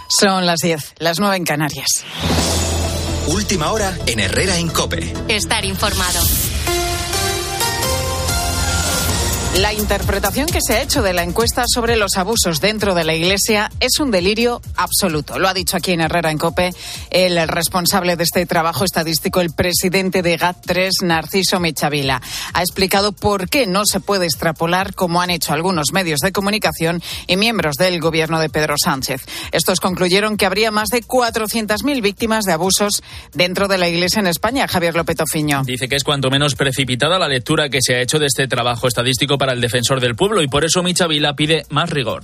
Son las 10, las 9 en Canarias. Última hora en Herrera en COPE. Estar informado. La interpretación que se ha hecho de la encuesta sobre los abusos dentro de la Iglesia es un delirio absoluto. Lo ha dicho aquí en Herrera en COPE el responsable de este trabajo estadístico, el presidente de GAT3, Narciso Michavila. Ha explicado por qué no se puede extrapolar, como han hecho algunos medios de comunicación y miembros del gobierno de Pedro Sánchez. Estos concluyeron que habría más de 400.000 víctimas de abusos dentro de la Iglesia en España. Javier López Tofiño. Dice que es cuanto menos precipitada la lectura que se ha hecho de este trabajo estadístico para el defensor del pueblo y por eso Michavila pide más rigor.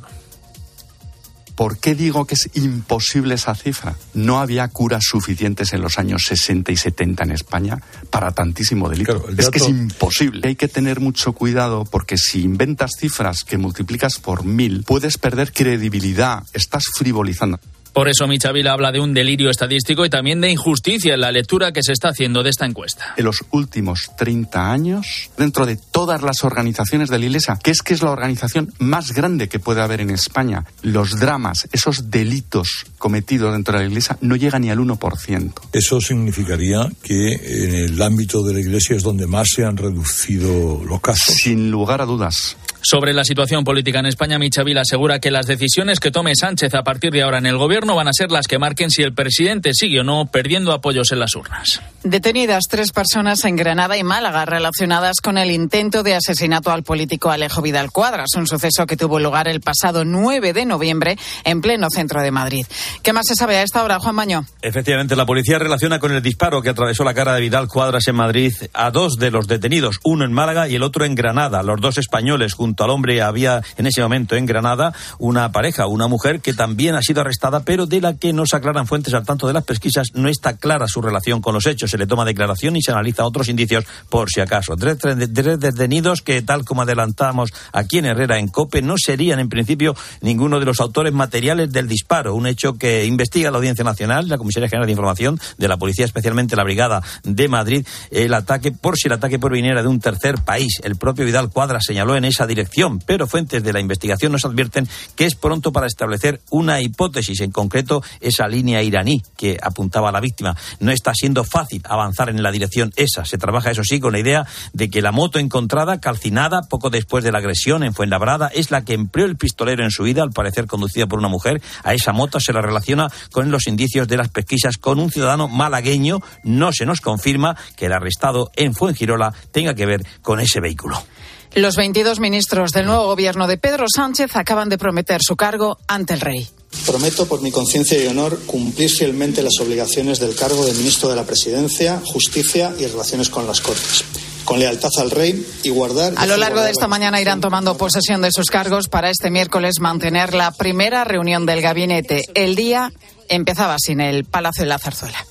¿Por qué digo que es imposible esa cifra? No había curas suficientes en los años 60 y 70 en España para tantísimo delito. Claro, es que es imposible. Hay que tener mucho cuidado porque si inventas cifras que multiplicas por 1000, puedes perder credibilidad, estás frivolizando. Por eso Michavila habla de un delirio estadístico y también de injusticia en la lectura que se está haciendo de esta encuesta. En los últimos 30 años, dentro de todas las organizaciones de la Iglesia, que es la organización más grande que puede haber en España, los dramas, esos delitos cometidos dentro de la Iglesia no llegan ni al 1%. Eso significaría que en el ámbito de la Iglesia es donde más se han reducido los casos. Sin lugar a dudas. Sobre la situación política en España, Michavila asegura que las decisiones que tome Sánchez a partir de ahora en el gobierno van a ser las que marquen si el presidente sigue o no perdiendo apoyos en las urnas. Detenidas 3 personas en Granada y Málaga relacionadas con el intento de asesinato al político Alejo Vidal Cuadras, un suceso que tuvo lugar el pasado 9 de noviembre en pleno centro de Madrid. ¿Qué más se sabe a esta hora, Juan Mañó? Efectivamente, la policía relaciona con el disparo que atravesó la cara de Vidal Cuadras en Madrid a 2 de los detenidos, uno en Málaga y el otro en Granada. Los 2 españoles junto al hombre había en ese momento en Granada una pareja, una mujer que también ha sido arrestada, pero de la que no se aclaran fuentes al tanto de las pesquisas. No está clara su relación con los hechos. Se le toma declaración y se analiza otros indicios por si acaso. 3 detenidos que, tal como adelantamos aquí en Herrera en COPE, no serían en principio ninguno de los autores materiales del disparo. Un hecho que investiga la Audiencia Nacional, la Comisaría General de Información de la Policía, especialmente la Brigada de Madrid, el ataque proviniera de un tercer país. El propio Vidal Cuadras señaló en esa dirección, pero fuentes de la investigación nos advierten que es pronto para establecer una hipótesis, en concreto esa línea iraní que apuntaba a la víctima. No está siendo fácil avanzar en la dirección esa. Se trabaja, eso sí, con la idea de que la moto encontrada, calcinada poco después de la agresión en Fuenlabrada, es la que empleó el pistolero en su huida, al parecer conducida por una mujer. A esa moto se la relaciona con los indicios de las pesquisas con un ciudadano malagueño. No se nos confirma que el arrestado en Fuengirola tenga que ver con ese vehículo. Los 22 ministros del nuevo gobierno de Pedro Sánchez acaban de prometer su cargo ante el rey. Prometo, por mi conciencia y honor, cumplir fielmente las obligaciones del cargo de ministro de la Presidencia, Justicia y Relaciones con las Cortes, con lealtad al rey y guardar... A lo largo de esta mañana irán tomando posesión de sus cargos para este miércoles mantener la primera reunión del gabinete. El día empezaba así en el Palacio de la Zarzuela.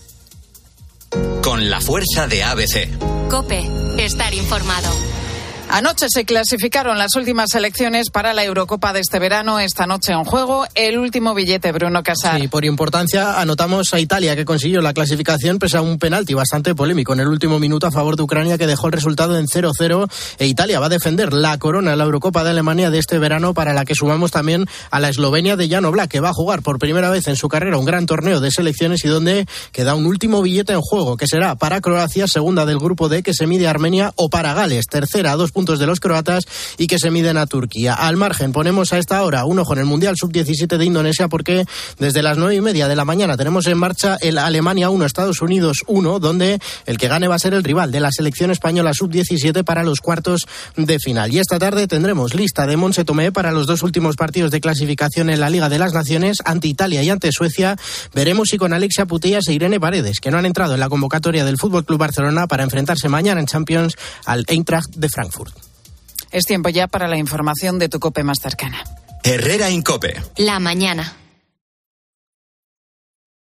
Con la fuerza de ABC. COPE, estar informado. Anoche se clasificaron las últimas elecciones para la Eurocopa de este verano. Esta noche en juego el último billete, Bruno Casar. Sí, por importancia anotamos a Italia, que consiguió la clasificación pese a un penalti bastante polémico en el último minuto a favor de Ucrania, que dejó el resultado en 0-0. E Italia va a defender la corona en la Eurocopa de Alemania de este verano, para la que sumamos también a la Eslovenia de Jan Oblak, que va a jugar por primera vez en su carrera un gran torneo de selecciones y donde queda un último billete en juego, que será para Croacia, segunda del grupo D, que se mide a Armenia, o para Gales, tercera a 2 puntos de los croatas y que se miden a Turquía. Al margen, ponemos a esta hora un ojo en el Mundial Sub-17 de Indonesia, porque desde las 9:30 de la mañana tenemos en marcha el Alemania 1, Estados Unidos 1, donde el que gane va a ser el rival de la selección española Sub-17 para los cuartos de final. Y esta tarde tendremos lista de Montse Tomé para los 2 últimos partidos de clasificación en la Liga de las Naciones, ante Italia y ante Suecia. Veremos si con Alexia Putellas e Irene Paredes, que no han entrado en la convocatoria del FC Barcelona para enfrentarse mañana en Champions al Eintracht de Frankfurt. Es tiempo ya para la información de tu COPE más cercana. Herrera en COPE. La mañana.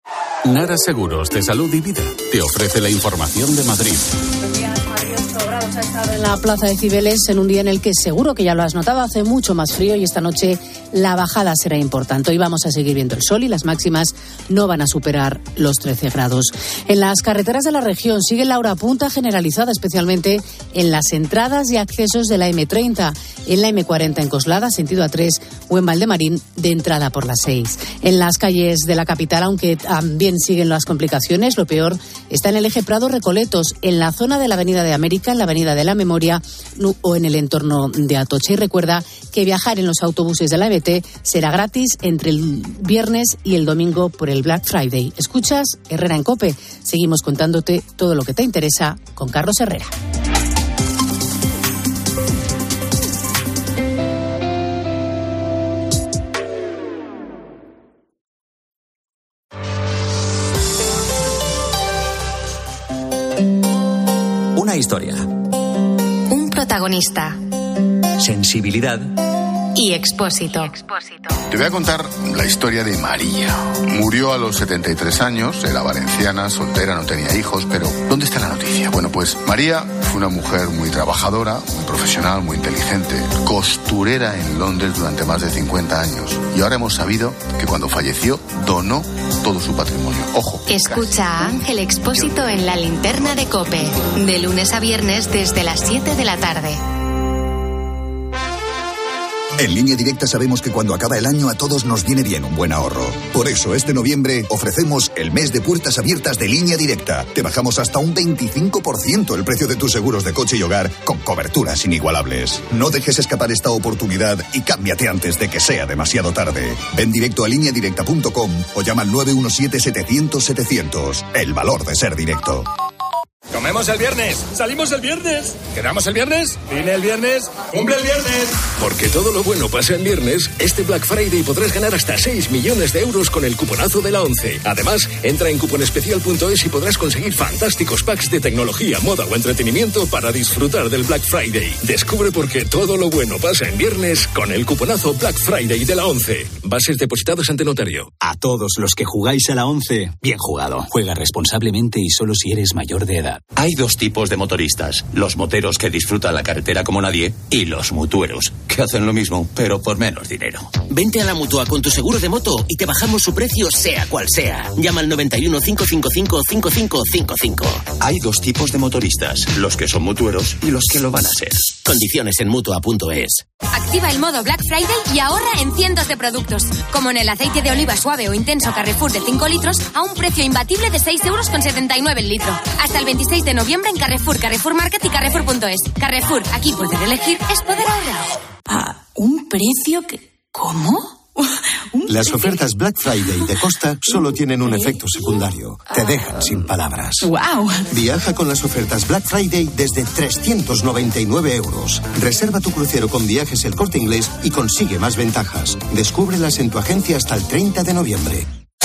Nara Seguros de Salud y Vida te ofrece la información de Madrid. Buenos días, Madrid, 8 grados Vamos a estar en la Plaza de Cibeles en un día en el que seguro que ya lo has notado, hace mucho más frío y esta noche la bajada será importante. Hoy vamos a seguir viendo el sol y las máximas no van a superar los 13 grados. En las carreteras de la región sigue la hora punta generalizada, especialmente en las entradas y accesos de la M30, en la M40 en Coslada, sentido A3, o en Valdemarín, de entrada por la 6. En las calles de la capital, aunque también siguen las complicaciones, lo peor está en el eje Prado-Recoletos, en la zona de la Avenida de América, en la Avenida de la Memoria o en el entorno de Atocha. Y recuerda que viajar en los autobuses de la MT será gratis entre el viernes y el domingo por el Black Friday. Escuchas Herrera en COPE. Seguimos contándote todo lo que te interesa con Carlos Herrera. Una historia. Un protagonista. Sensibilidad. Y Expósito. Te voy a contar la historia de María. Murió a los 73 años, era valenciana, soltera, no tenía hijos, pero ¿dónde está la noticia? Bueno, pues María fue una mujer muy trabajadora, muy profesional, muy inteligente, costurera en Londres durante más de 50 años. Y ahora hemos sabido que cuando falleció donó todo su patrimonio. Ojo. Escucha a Ángel Expósito en La Linterna de COPE, de lunes a viernes desde las 7 de la tarde. En Línea Directa sabemos que cuando acaba el año a todos nos viene bien un buen ahorro. Por eso este noviembre ofrecemos el mes de puertas abiertas de Línea Directa. Te bajamos hasta un 25% el precio de tus seguros de coche y hogar con coberturas inigualables. No dejes escapar esta oportunidad y cámbiate antes de que sea demasiado tarde. Ven directo a lineadirecta.com o llama al 917-700-700. El valor de ser directo. Comemos el viernes, salimos el viernes, quedamos el viernes, viene el viernes, cumple el viernes. Porque todo lo bueno pasa en viernes, este Black Friday podrás ganar hasta 6 millones de euros con el cuponazo de la 11. Además, entra en cuponespecial.es y podrás conseguir fantásticos packs de tecnología, moda o entretenimiento para disfrutar del Black Friday. Descubre por qué todo lo bueno pasa en viernes con el cuponazo Black Friday de la 11. Bases depositados ante notario. A todos los que jugáis a la 11, bien jugado. Juega responsablemente y solo si eres mayor de edad. Hay dos tipos de motoristas, los moteros que disfrutan la carretera como nadie y los mutueros, que hacen lo mismo, pero por menos dinero. Vente a la Mutua con tu seguro de moto y te bajamos su precio sea cual sea. Llama al 91 555 5555. Hay dos tipos de motoristas, los que son mutueros y los que lo van a ser. Condiciones en Mutua.es. Activa el modo Black Friday y ahorra en cientos de productos, como en el aceite de oliva suave o intenso Carrefour de 5 litros a un precio imbatible de 6,79 € el litro. Hasta el 26 de noviembre en Carrefour, Carrefour Market y Carrefour.es. Carrefour, aquí poder elegir es poder ahorrar. ¿Un precio que... ¿Cómo? Las ofertas Black Friday de Costa solo tienen un efecto secundario. Te dejan sin palabras. ¡Wow! Viaja con las ofertas Black Friday desde 399 €. Reserva tu crucero con Viajes El Corte Inglés y consigue más ventajas. Descúbrelas en tu agencia hasta el 30 de noviembre.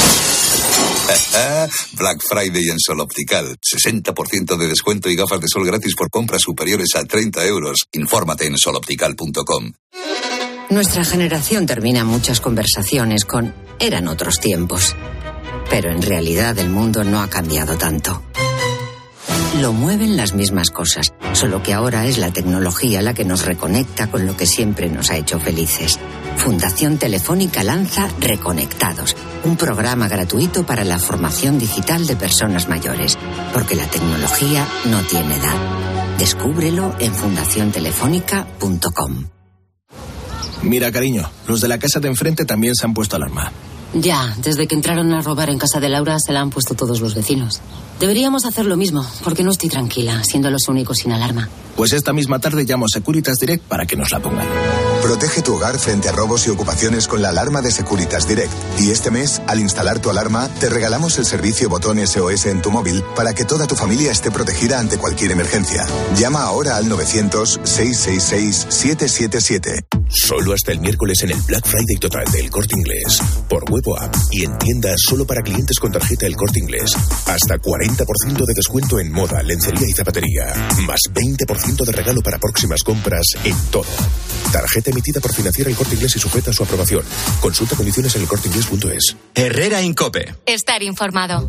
Black Friday en Sol Optical. 60% de descuento y gafas de sol gratis por compras superiores a 30 €. Infórmate en soloptical.com. Nuestra generación termina muchas conversaciones con «eran otros tiempos». Pero en realidad el mundo no ha cambiado tanto. Lo mueven las mismas cosas, solo que ahora es la tecnología la que nos reconecta con lo que siempre nos ha hecho felices. Fundación Telefónica lanza Reconectados, un programa gratuito para la formación digital de personas mayores, porque la tecnología no tiene edad. Descúbrelo en fundaciontelefónica.com. Mira, cariño, los de la casa de enfrente también se han puesto alarma. Ya, desde que entraron a robar en casa de Laura se la han puesto todos los vecinos. Deberíamos hacer lo mismo, porque no estoy tranquila, siendo los únicos sin alarma. Pues esta misma tarde llamo a Securitas Direct para que nos la pongan. Protege tu hogar frente a robos y ocupaciones con la alarma de Securitas Direct. Y este mes, al instalar tu alarma, te regalamos el servicio botón SOS en tu móvil para que toda tu familia esté protegida ante cualquier emergencia. Llama ahora al 900-666-777. Solo hasta el miércoles en el Black Friday total del Corte Inglés. Por web o app y en tiendas solo para clientes con tarjeta El Corte Inglés. Hasta 40% de descuento en moda, lencería y zapatería. Más 20% de regalo para próximas compras en todo. Tarjeta emitida por Financiera El Corte Inglés y sujeta a su aprobación. Consulta condiciones en elcorteinglés.es. Herrera en COPE. Estar informado.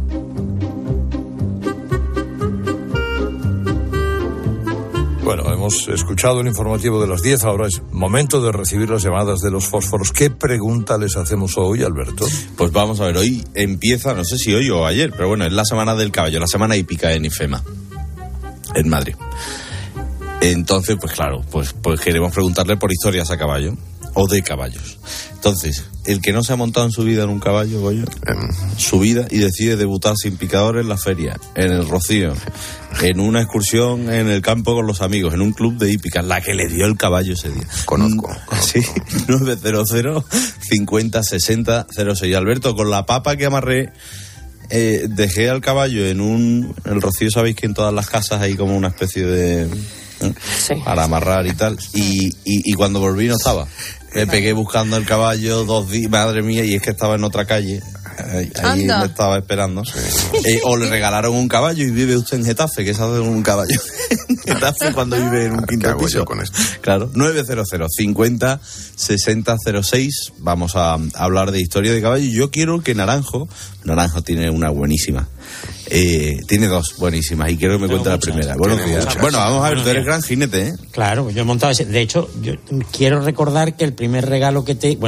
Bueno, hemos escuchado el informativo de las 10, ahora es momento de recibir las llamadas de los fósforos. ¿Qué pregunta les hacemos hoy, Alberto? Pues vamos a ver, hoy empieza, no sé si hoy o ayer, pero bueno, es la semana del caballo, la semana hípica en IFEMA, en Madrid. Entonces, pues claro, pues queremos preguntarle por historias a caballo, o de caballos. Entonces, el que no se ha montado en su vida en un caballo, Goyo, su vida, y decide debutar sin picador en la feria, en el Rocío, en una excursión en el campo con los amigos, en un club de hípica, la que le dio el caballo ese día. Conozco. Sí, 900 50 60 06. Alberto, con la papa que amarré, dejé al caballo en el Rocío, sabéis que en todas las casas hay como una especie de... Sí, para amarrar y tal, y cuando volví no estaba. Me pegué buscando el caballo 2 días, madre mía, y es que estaba en otra calle. Ahí me estaba esperando. O le regalaron un caballo y vive usted en Getafe, que es hacer un caballo en Getafe cuando vive en un quinto piso. Con esto? Claro, 900 50 60 06. Vamos a hablar de historia de caballo. Yo quiero que Naranjo tiene una buenísima. Tiene 2 buenísimas y quiero que me cuente la primera. Buenos días. Bueno, vamos a ver, tú eres gran jinete, ¿eh? Claro, yo he montado ese. De hecho, yo quiero recordar que el primer regalo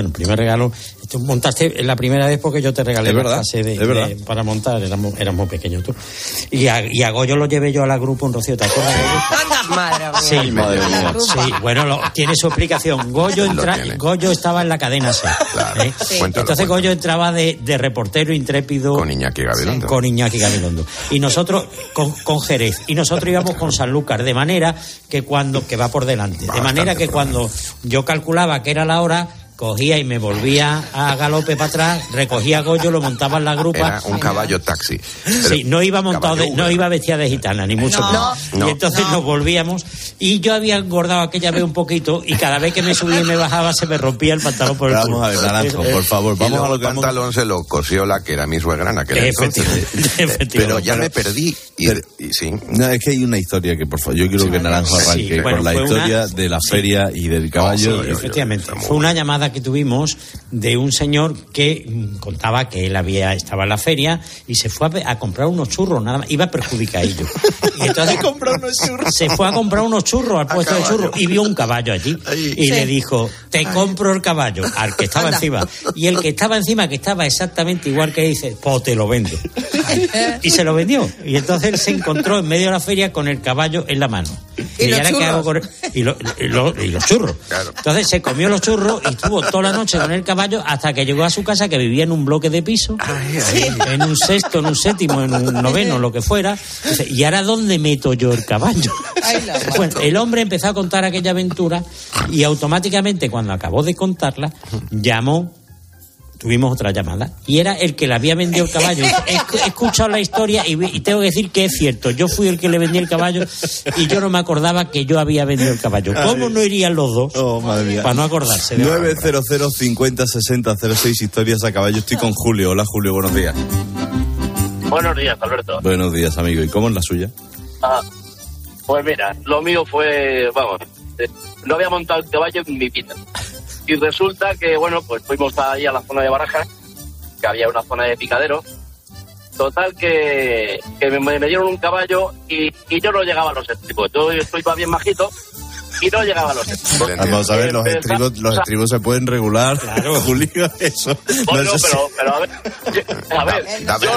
tú montaste la primera vez porque yo te regalé la clase para montar, éramos pequeños tú. Y a Goyo lo llevé yo a la grupo en Rocío, ¿te acuerdas? Madre mía. Sí, madre mía. Sí, bueno, tiene su explicación. Goyo estaba en la cadena C. Claro. Sí. Entonces Goyo entraba de reportero intrépido con Iñaki Gabilondo. Y nosotros con Jerez, y nosotros íbamos con Sanlúcar, de manera que va por delante, de manera que cuando yo calculaba que era la hora, cogía y me volvía a galope para atrás, recogía a Goyo, lo montaba en la grupa. Era un caballo taxi. Sí, no iba montado, no iba vestida de gitana, ni mucho menos. Y entonces nos volvíamos, y yo había engordado aquella vez un poquito, y cada vez que me subía y me bajaba se me rompía el pantalón por el culo. Vamos a ver, Naranjo, por favor, vamos a lo que el pantalón se lo cosió la que era mi suegra en aquel entonces. Pero ya me perdí. Sí. No, es que hay una historia que, por favor, yo quiero que Naranjo arranque con la historia de la feria y del caballo. Efectivamente, fue una llamada que tuvimos de un señor que contaba que él estaba en la feria y se fue a comprar unos churros, nada más, iba perjudicadillo. Y entonces se fue a comprar unos churros al puesto de churros y vio un caballo allí y le dijo, te compro el caballo, al que estaba encima. Y el que estaba encima, que estaba exactamente igual que dice, pues te lo vendo. Y se lo vendió. Y entonces él se encontró en medio de la feria con el caballo en la mano. ¿Y ahora qué hago con él? Y los churros. Claro. Entonces se comió los churros y estuvo toda la noche con el caballo hasta que llegó a su casa, que vivía en un bloque de piso, en un sexto, en un séptimo, en un noveno, lo que fuera. Dice, ¿y ahora dónde meto yo el caballo? Bueno, el hombre empezó a contar aquella aventura y automáticamente, cuando acabó de contarla, llamó. Tuvimos otra llamada y era el que le había vendido el caballo. He escuchado la historia y tengo que decir que es cierto. Yo fui el que le vendí el caballo y yo no me acordaba que yo había vendido el caballo. ¿Cómo no irían los dos? Oh, madre mía. Para no acordarse. 900 50 60 06 historias a caballo. Estoy con Julio. Hola, Julio, buenos días. Buenos días, Alberto. Buenos días, amigo. ¿Y cómo es la suya? Pues mira, lo mío fue, no había montado el caballo en mi vida. Y resulta que, pues fuimos ahí a la zona de Barajas, que había una zona de picadero. Total que me dieron un caballo y yo no llegaba a los estribos. Yo estoy bien majito y no llegaba a los estribos. Vamos a ver, los estribos se pueden regular. Claro, Julio, eso. Bueno, pero a ver, yo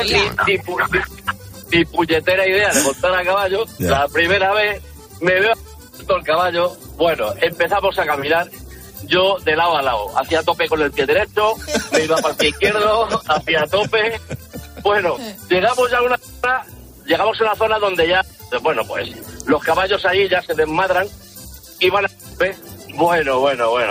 ni puñetera idea de montar a caballo. Ya. La primera vez me veo el caballo. Bueno, empezamos a caminar. Yo de lado a lado, hacía tope con el pie derecho, me iba para el pie izquierdo, hacía tope. Bueno, llegamos a una zona donde ya, pues los caballos ahí ya se desmadran y van a tope. Bueno.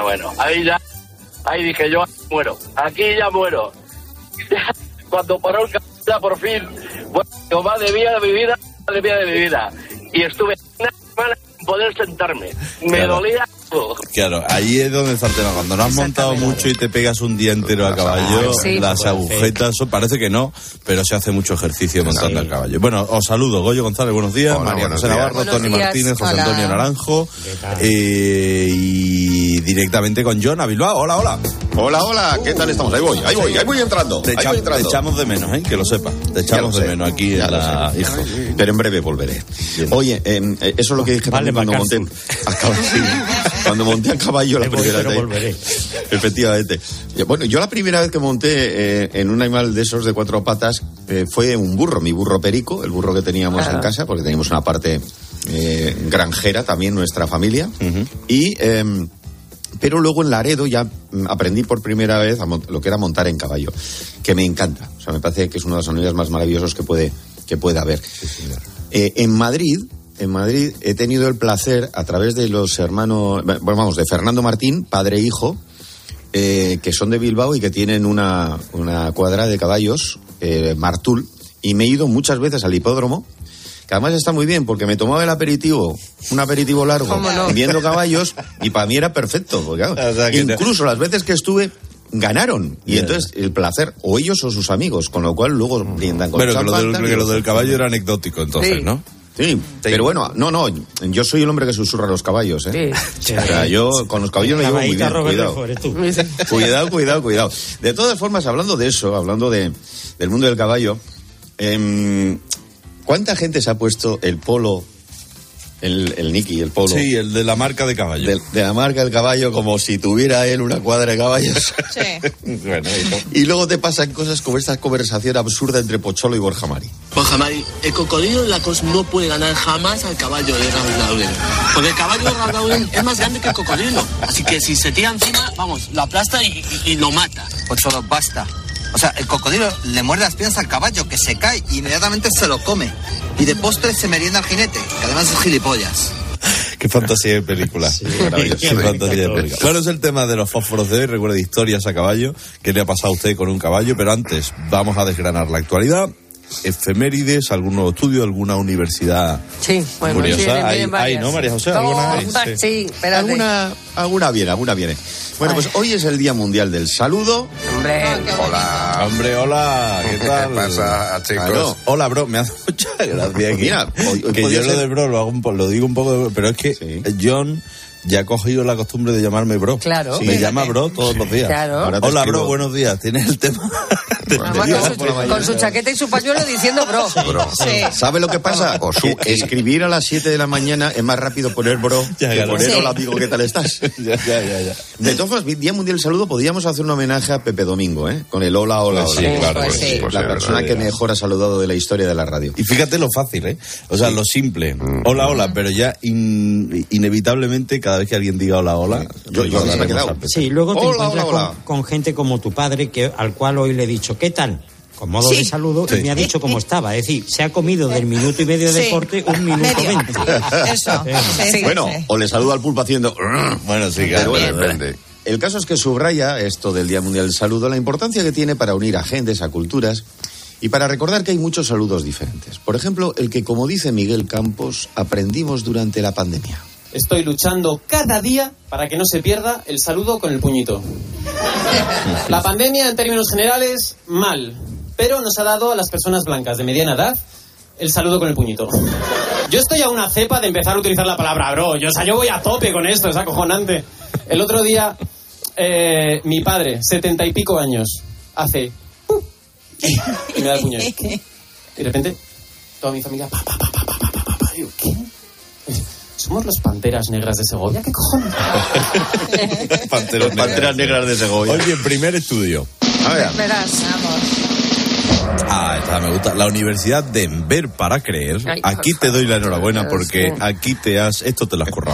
Ahí dije yo, muero, aquí ya muero. Cuando paró el caballo ya por fin, más de vida de mi vida. Y estuve una semana sin poder sentarme. Me dolía. Claro, ahí es donde está el tema. Cuando no has montado mucho y te pegas un día entero a caballo, las agujetas, parece que no, pero se hace mucho ejercicio montando a caballo. Bueno, os saludo. Goyo González, buenos días. Hola, María José Navarro, Tony Martínez, José Antonio Naranjo. Y directamente con John a Bilbao. Hola. Hola, ¿qué tal estamos? Ahí voy entrando. Te echamos de menos, que lo sepas. Te echamos de menos aquí en la... Hijo. Pero en breve volveré. Bien. Oye, eso es lo que dije también cuando monté... Cuando monté a caballo la primera vez. Volveré. Efectivamente. Bueno, yo la primera vez que monté en un animal de esos de 4 patas fue un burro, mi burro Perico, el burro que teníamos en casa, porque teníamos una parte granjera también, nuestra familia. Y... pero luego en Laredo ya aprendí por primera vez lo que era montar en caballo, que me encanta. O sea, me parece que es uno de los animales más maravillosos que puede haber. Sí, en Madrid he tenido el placer, a través de los hermanos, de Fernando Martín, padre e hijo, que son de Bilbao y que tienen una cuadra de caballos, Martul, y me he ido muchas veces al hipódromo. Que además está muy bien, porque me tomaba un aperitivo largo, viendo caballos, y para mí era perfecto. Porque, claro, o sea, incluso las veces que estuve, ganaron. Y entonces el placer, o ellos o sus amigos, con lo cual luego brindan con champán. Pero lo del caballo era anecdótico, entonces, sí. ¿No? Sí, pero bueno, no, yo soy el hombre que susurra a los caballos, ¿eh? Sí. O sea, yo con los caballos me llevo muy bien, cuidado. De todas formas, hablando de eso, hablando del mundo del caballo, ¿cuánta gente se ha puesto el polo, el Niki, el polo? Sí, el de la marca de caballo. De la marca del caballo, como si tuviera él una cuadra de caballos. Sí. Bueno, y luego te pasan cosas como esta conversación absurda entre Pocholo y Borja Mari. Borja Mari, el cocodrilo Lacos no puede ganar jamás al caballo de Raúl Lauren. Porque el caballo de Raúl Lauren es más grande que el cocodrilo. Así que si se tira encima, vamos, lo aplasta y lo mata. Pocholo, basta. O sea, el cocodrilo le muerde las piernas al caballo, que se cae y inmediatamente se lo come. Y de postre se merienda al jinete, que además es gilipollas. Qué fantasía de película. Sí, qué fantasía de película. Bueno, es el tema de los fósforos de hoy. Recuerde historias a caballo. ¿Qué le ha pasado a usted con un caballo? Pero antes, vamos a desgranar la actualidad. Efemérides, algún nuevo estudio, alguna universidad curiosa. Hay, ¿no, María José? Sí, espérate. Alguna viene. Bueno, pues hoy es el Día Mundial del Saludo. Hola. ¿Qué tal? ¿Qué pasa, chicos? Claro. Hola, bro. Me hace mucha gracia. Mira, que yo lo de bro lo digo un poco, pero es que John ya ha cogido la costumbre de llamarme bro. Claro. Me llama bro todos los días. Claro. Hola, bro, buenos días. ¿Tienes el tema? Con su chaqueta y su pañuelo diciendo bro. Sí. ¿Sabe lo que pasa? Escribir a las 7 de la mañana es más rápido poner bro que poner hola amigo, ¿qué tal estás? Ya. De todas formas, Día Mundial del Saludo, podríamos hacer un homenaje a Pepe Domingo, con el hola. Sí, claro. La persona que mejor ha saludado de la historia de la radio. Y fíjate lo fácil, o sea, lo simple. Hola, pero ya inevitablemente cada vez que alguien diga hola, yo se me he quedado. Sí, luego te encuentras con gente como tu padre, al cual hoy le he dicho, ¿qué tal? Con modo de saludo, y me ha dicho cómo estaba. Es decir, se ha comido del minuto y medio de deporte 1 minuto 20. Eso. Bueno, o le saludo al pulpo haciendo... Bueno, sí, claro. Depende. El caso es que subraya esto del Día Mundial del Saludo, la importancia que tiene para unir a gentes, a culturas, y para recordar que hay muchos saludos diferentes. Por ejemplo, el que, como dice Miguel Campos, aprendimos durante la pandemia. Estoy luchando cada día para que no se pierda el saludo con el puñito. La pandemia, en términos generales, mal. Pero nos ha dado a las personas blancas de mediana edad el saludo con el puñito. Yo estoy a una cepa de empezar a utilizar la palabra bro. Yo voy a tope con esto, es acojonante. El otro día, mi padre, 70 y pico años, hace... y me da el puño. Y de repente, toda mi familia... Digo, ¿qué? ¿Somos los Panteras Negras de Segovia? ¿Qué cojones? Panteras Negras de Segovia. Oye, primer estudio. A ver. Verás, vamos. Esta me gusta. La Universidad de Ver para Creer. Aquí te doy la enhorabuena porque aquí esto te lo has currado.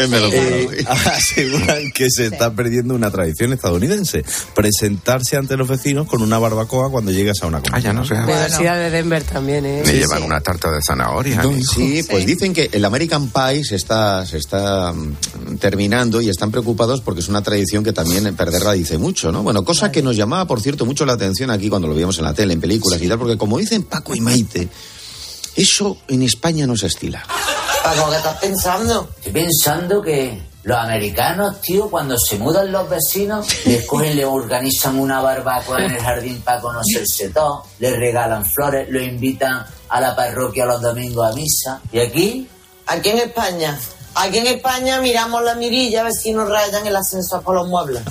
Aseguran que se está perdiendo una tradición estadounidense. Presentarse ante los vecinos con una barbacoa cuando llegas a una comida. Ya no sé. La Universidad de Denver también, ¿eh? Me llevan una tarta de zanahoria. Pues dicen que el American Pie se está terminando y están preocupados porque es una tradición que también perderla dice mucho, ¿no? Bueno, cosa que nos llamaba, por cierto, mucho la atención aquí cuando lo veíamos en la tele, en películas y tal, porque como dicen Paco y Maite, eso en España no se estila. Paco, ¿qué estás pensando? Estoy pensando que los americanos, tío, cuando se mudan los vecinos, les cogen, le organizan una barbacoa en el jardín para conocerse todos, les regalan flores, los invitan a la parroquia los domingos a misa. ¿Y aquí? Aquí en España Aquí en España miramos la mirilla a ver si nos rayan el ascensor por los muebles.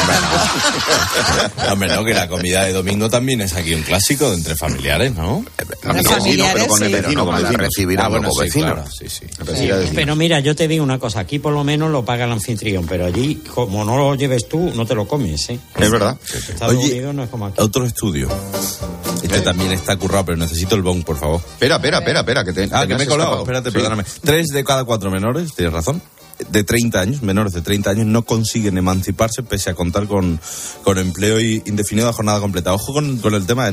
Hombre, no, que la comida de domingo también es aquí un clásico de entre familiares, ¿no? Pero con el vecino, con el recibir a nuevos vecinos. Claro, sí. Pero mira, yo te digo una cosa, aquí por lo menos lo paga el anfitrión, pero allí, como no lo lleves tú, no te lo comes, ¿eh? Es verdad. Estados Unidos no es como aquí. Otro estudio. Este también está currado, pero necesito el bong, por favor. Espera, que te... que me he colado. Espérate, perdóname. 3 de cada 4 menores, tienes razón, de 30 años, menores de 30 años, no consiguen emanciparse pese a contar con empleo indefinido a jornada completa. Ojo con el tema,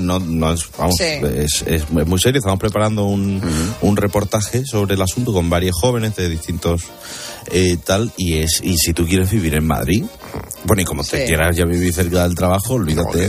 es muy serio. Estamos preparando un reportaje sobre el asunto con varios jóvenes de distintos y si tú quieres vivir en Madrid, bueno, y como te quieras ya vivir cerca del trabajo, olvídate.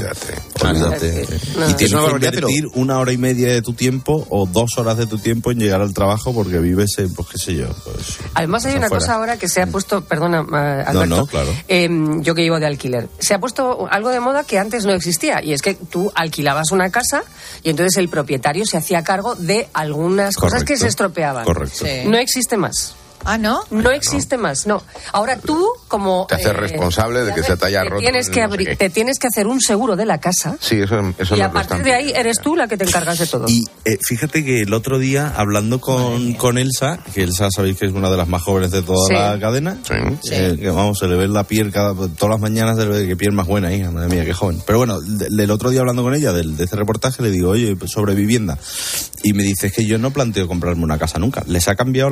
Y tienes que invertir 1 hora y media de tu tiempo o 2 horas de tu tiempo en llegar al trabajo porque vives en, pues qué sé yo. Pues, además hay una cosa ahora que se ha puesto, perdona, Alberto, no, claro. Yo que vivo de alquiler, se ha puesto algo de moda que antes no existía, y es que tú alquilabas una casa y entonces el propietario se hacía cargo de algunas cosas que se estropeaban. Correcto. Sí. No existe más. Ah, ¿no? No existe más, no. Ahora tú, como... Te haces responsable de que se te haya roto. Te tienes que hacer un seguro de la casa. Sí, eso y a partir de ahí eres tú la que te encargas de todo. Y fíjate que el otro día, hablando con Elsa, que Elsa sabéis que es una de las más jóvenes de toda la cadena, que vamos, se le ve la piel todas las mañanas, se le ve que piel más buena, hija, madre mía, qué joven. Pero bueno, el otro día hablando con ella de este reportaje, le digo, oye, sobre vivienda. Y me dice, es que yo no planteo comprarme una casa nunca. Les ha cambiado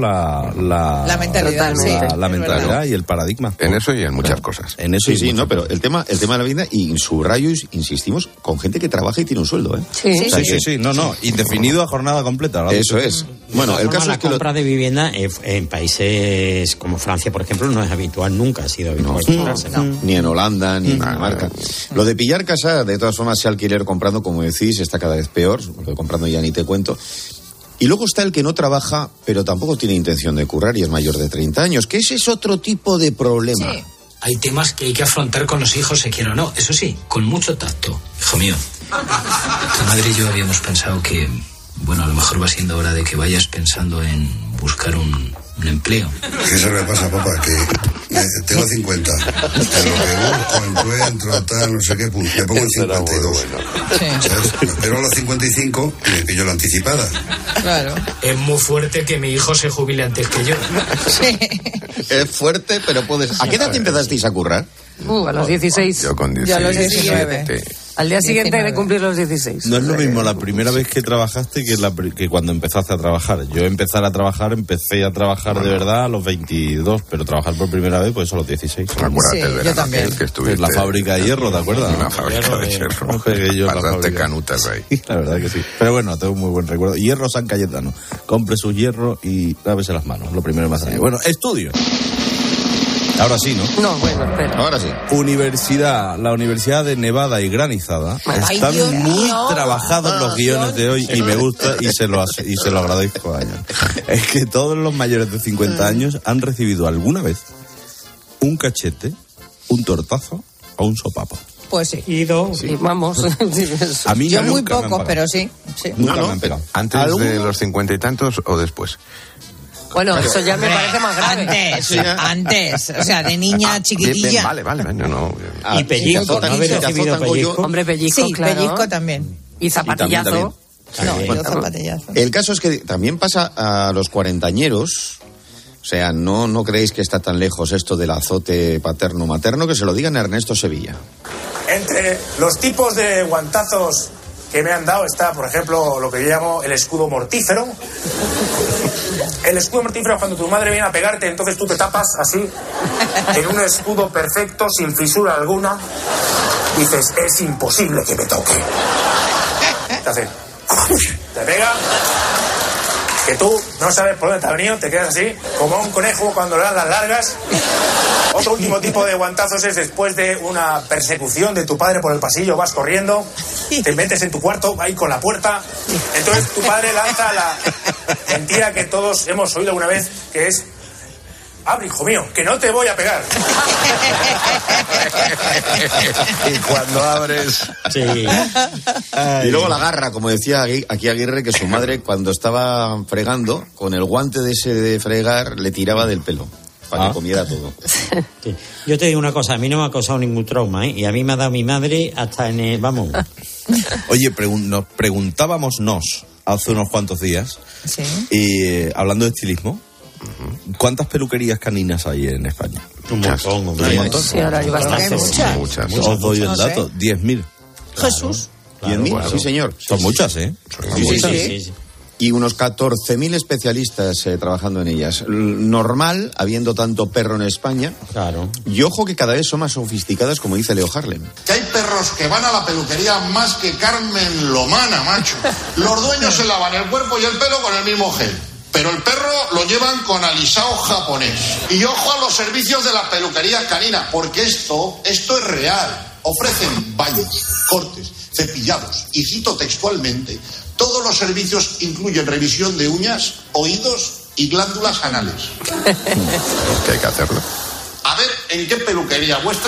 la mentalidad, la mentalidad y el paradigma. En eso y en muchas cosas. En eso no, pero el tema de la vivienda, y en subrayo, insistimos, con gente que trabaja y tiene un sueldo, ¿eh? Sí. No, indefinido a jornada completa. Eso es. Bueno, el caso la es que compra de vivienda en países como Francia, por ejemplo, no es habitual, nunca ha sido habitual. Ni en Holanda, ni en Dinamarca. Lo de pillar casa, de todas formas, ese alquiler comprando, como decís, está cada vez peor. Lo de comprando ya ni te cuento. Y luego está el que no trabaja, pero tampoco tiene intención de currar y es mayor de 30 años, que ese es otro tipo de problema. Sí. Hay temas que hay que afrontar con los hijos, se quiera o no. Eso sí, con mucho tacto. Hijo mío, tu madre y yo habíamos pensado que, bueno, a lo mejor va siendo hora de que vayas pensando en buscar un empleo. Eso me pasa, papá, que tengo 50. En lo que busco, encuentro, tal, no sé qué, pum, me pongo en 52. ¿Sabes? Pero a los 55 y me pillo la anticipada. Claro. Es muy fuerte que mi hijo se jubile antes que yo. Sí. Es fuerte, pero puedes... ¿A qué edad empezasteis a currar? A los 16. Yo con 16. Ya a los 19. Al día siguiente 19. De cumplir los 16. No es lo mismo la primera vez que trabajaste que cuando empezaste a trabajar. Yo empecé a trabajar de verdad a los 22, pero trabajar por primera vez pues a los 16. Acuérdate del verano aquel que estuviste en la fábrica de hierro, ¿te acuerdas? En la fábrica de hierro. No pegué yo pasaste canutas ahí. La verdad que sí. Pero bueno, tengo un muy buen recuerdo. Hierro San Cayetano. Compre su hierro y lávese las manos. Lo primero más allá. Bueno, estudio. Ahora sí, ¿no? No, bueno, espera. Ahora sí. La Universidad de Nevada y Granizada están muy trabajados los guiones de hoy y me gusta y se lo agradezco a ellos. Es que todos los mayores de 50 años han recibido alguna vez un cachete, un tortazo o un sopapo. Pues sí. Sí, vamos. A mí yo muy pocos, pero sí. Nunca me han pegado. ¿Antes de los 50 y tantos o después? Bueno, eso ya me parece más grave. Antes, o sea, de niña chiquitilla. Vale, no. Y pellizco, ¿no habéis recibido pellizco? Hombre, pellizco, sí, claro. pellizco también. Y zapatillazo. No, zapatillazo. El caso es que también pasa a los cuarentañeros. O sea, no creéis que está tan lejos esto del azote paterno-materno, que se lo digan a Ernesto Sevilla. Entre los tipos de guantazos que me han dado está, por ejemplo, lo que yo llamo el escudo mortífero. El escudo mortífero es cuando tu madre viene a pegarte, entonces tú te tapas así, en un escudo perfecto, sin fisura alguna. Dices, es imposible que me toque. Te hace, te pega, que tú no sabes por dónde te ha venido, te quedas así, como un conejo cuando le dan las largas. Otro último tipo de guantazos es después de una persecución de tu padre por el pasillo, vas corriendo, te metes en tu cuarto, ahí con la puerta, entonces tu padre lanza la mentira que todos hemos oído alguna vez, que es, Abre, hijo mío, que no te voy a pegar. Y cuando abres... Sí. Y luego la garra, como decía aquí Aguirre, que su madre cuando estaba fregando, con el guante de ese de fregar, le tiraba del pelo para que comiera todo. Sí. Yo te digo una cosa, a mí no me ha causado ningún trauma, ¿eh? Y a mí me ha dado mi madre hasta en el... Vamos. Oye, nos preguntábamos hace unos cuantos días, y hablando de estilismo, ¿cuántas peluquerías caninas hay en España? Un montón. Sí, ahora hay bastantes. Muchas. Os doy el dato, 10.000. Jesús. 10.000, Claro. sí señor. Son muchas, ¿eh? Sí. Y unos 14.000 especialistas trabajando en ellas. Normal, habiendo tanto perro en España. Claro. Y ojo que cada vez son más sofisticadas, como dice Leo Harlem. Que hay perros que van a la peluquería más que Carmen Lomana, macho. Los dueños se lavan el cuerpo y el pelo con el mismo gel. Pero el perro lo llevan con alisado japonés. Y ojo a los servicios de las peluquerías caninas, porque esto es real. Ofrecen baños, cortes, cepillados. Y cito textualmente, todos los servicios incluyen revisión de uñas, oídos y glándulas anales. Que hay que hacerlo. A ver, ¿en qué peluquería vuestra?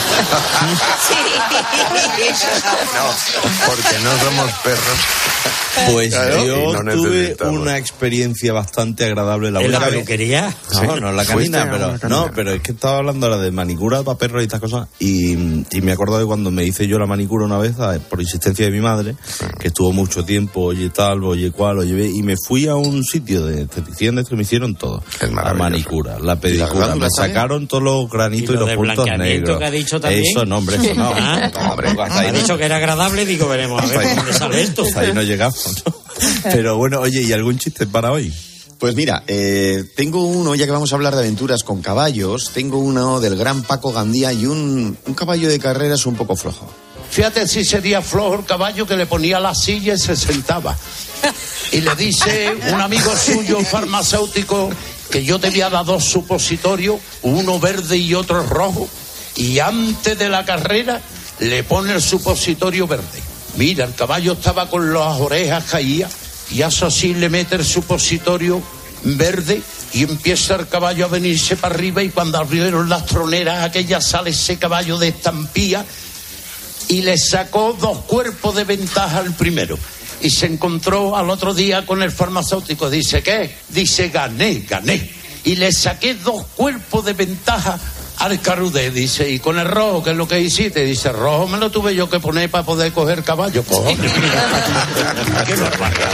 No, porque no somos perros. Pues Claro, yo no tuve necesitamos. una experiencia bastante agradable. ¿En la peluquería? No en la canina, pero es que estaba hablando ahora de manicura para perros y estas cosas, y me he acordado de cuando me hice yo la manicura una vez, por insistencia de mi madre, que estuvo mucho tiempo, oye tal, oye cual, oye, y me fui a un sitio de esteticidad donde me hicieron todo. La manicura, la pedicura, me sacaron todos los granitos y los puntos negros. Que ha dicho también. Eso no, hombre, eso no. Ha dicho que era agradable, digo, veremos a ver dónde sale esto. Ahí no llegamos, ¿no? Pero bueno, oye, ¿y algún chiste para hoy? Pues mira, tengo uno, ya que vamos a hablar de aventuras con caballos, tengo uno del gran Paco Gandía y un caballo de carreras un poco flojo. Fíjate si sería flojo el caballo que le ponía la silla y se sentaba. Y le dice un amigo suyo, farmacéutico, que yo debía dar 2 supositorios, uno verde y otro rojo, y antes de la carrera le pone el supositorio verde. Mira, el caballo estaba con las orejas caídas, y hace así, le mete el supositorio verde y empieza el caballo a venirse para arriba, y cuando abrieron las troneras aquellas sale ese caballo de estampía y le sacó 2 cuerpos de ventaja al primero. Y se encontró al otro día con el farmacéutico. Dice, ¿qué? Dice, gané. Y le saqué 2 cuerpos de ventaja al carudé. Dice, ¿y con el rojo qué es lo que hiciste? Dice, rojo me lo tuve yo que poner para poder coger caballo. Qué barbaridad.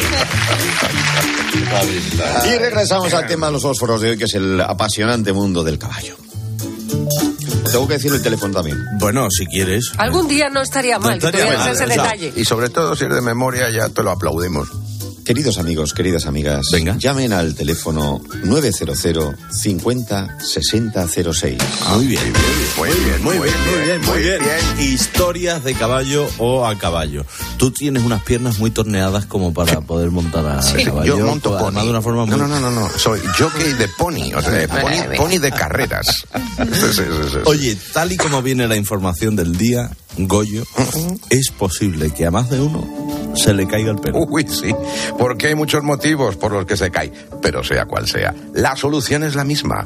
Y regresamos al tema de los fósforos de hoy, que es el apasionante mundo del caballo. Tengo que decir el teléfono también. Bueno, si quieres. Algún día no estaría mal, que tuvieras ese detalle. Y sobre todo, si es de memoria, ya te lo aplaudimos. Queridos amigos, queridas amigas, venga, llamen al teléfono 900 50 60 06. Muy bien. Muy bien. Historias de caballo o a caballo. Tú tienes unas piernas muy torneadas como para poder montar a caballo. Yo monto pony. Además de una forma muy... No. Soy jockey de pony. O sea, pony de carreras. Sí. Oye, tal y como viene la información del día, Goyo, es posible que a más de uno se le caiga el pelo. Uy, sí. Porque hay muchos motivos por los que se cae. Pero sea cual sea, la solución es la misma.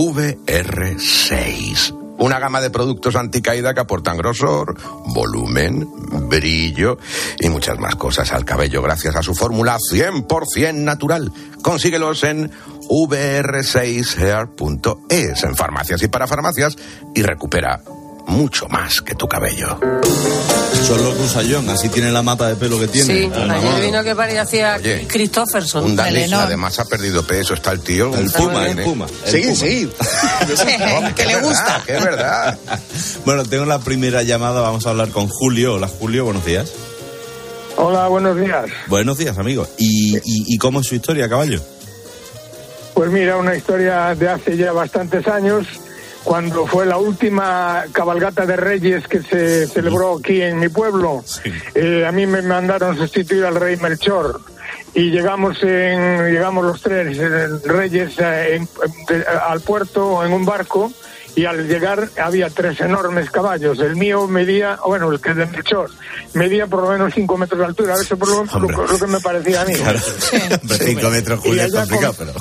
VR6. Una gama de productos anticaída que aportan grosor, volumen, brillo y muchas más cosas al cabello gracias a su fórmula 100% natural. Consíguelos en vr6hair.es, en farmacias y para farmacias, y recupera mucho más que tu cabello. Solo que usa John, así tiene la mata de pelo que tiene. Sí, ayer vino que parecía Christopherson. Un Dalí, además ha perdido peso, está el tío. El Puma. Sí. Que le gusta. Que es verdad. Bueno, tengo la primera llamada, vamos a hablar con Julio. Hola, Julio, buenos días. Hola, buenos días. Buenos días, amigo. ¿Y cómo es su historia, caballo? Pues mira, una historia de hace ya bastantes años, cuando fue la última cabalgata de Reyes que se celebró aquí en mi pueblo. Sí. A mí me mandaron sustituir al rey Melchor y llegamos los 3 Reyes al puerto en un barco, y al llegar había 3 enormes caballos. El mío medía, bueno, el que es de Melchor, medía por lo menos 5 metros de altura. Eso por lo que me parecía a mí. Claro. 5 metros, Julio, es complicado, pero...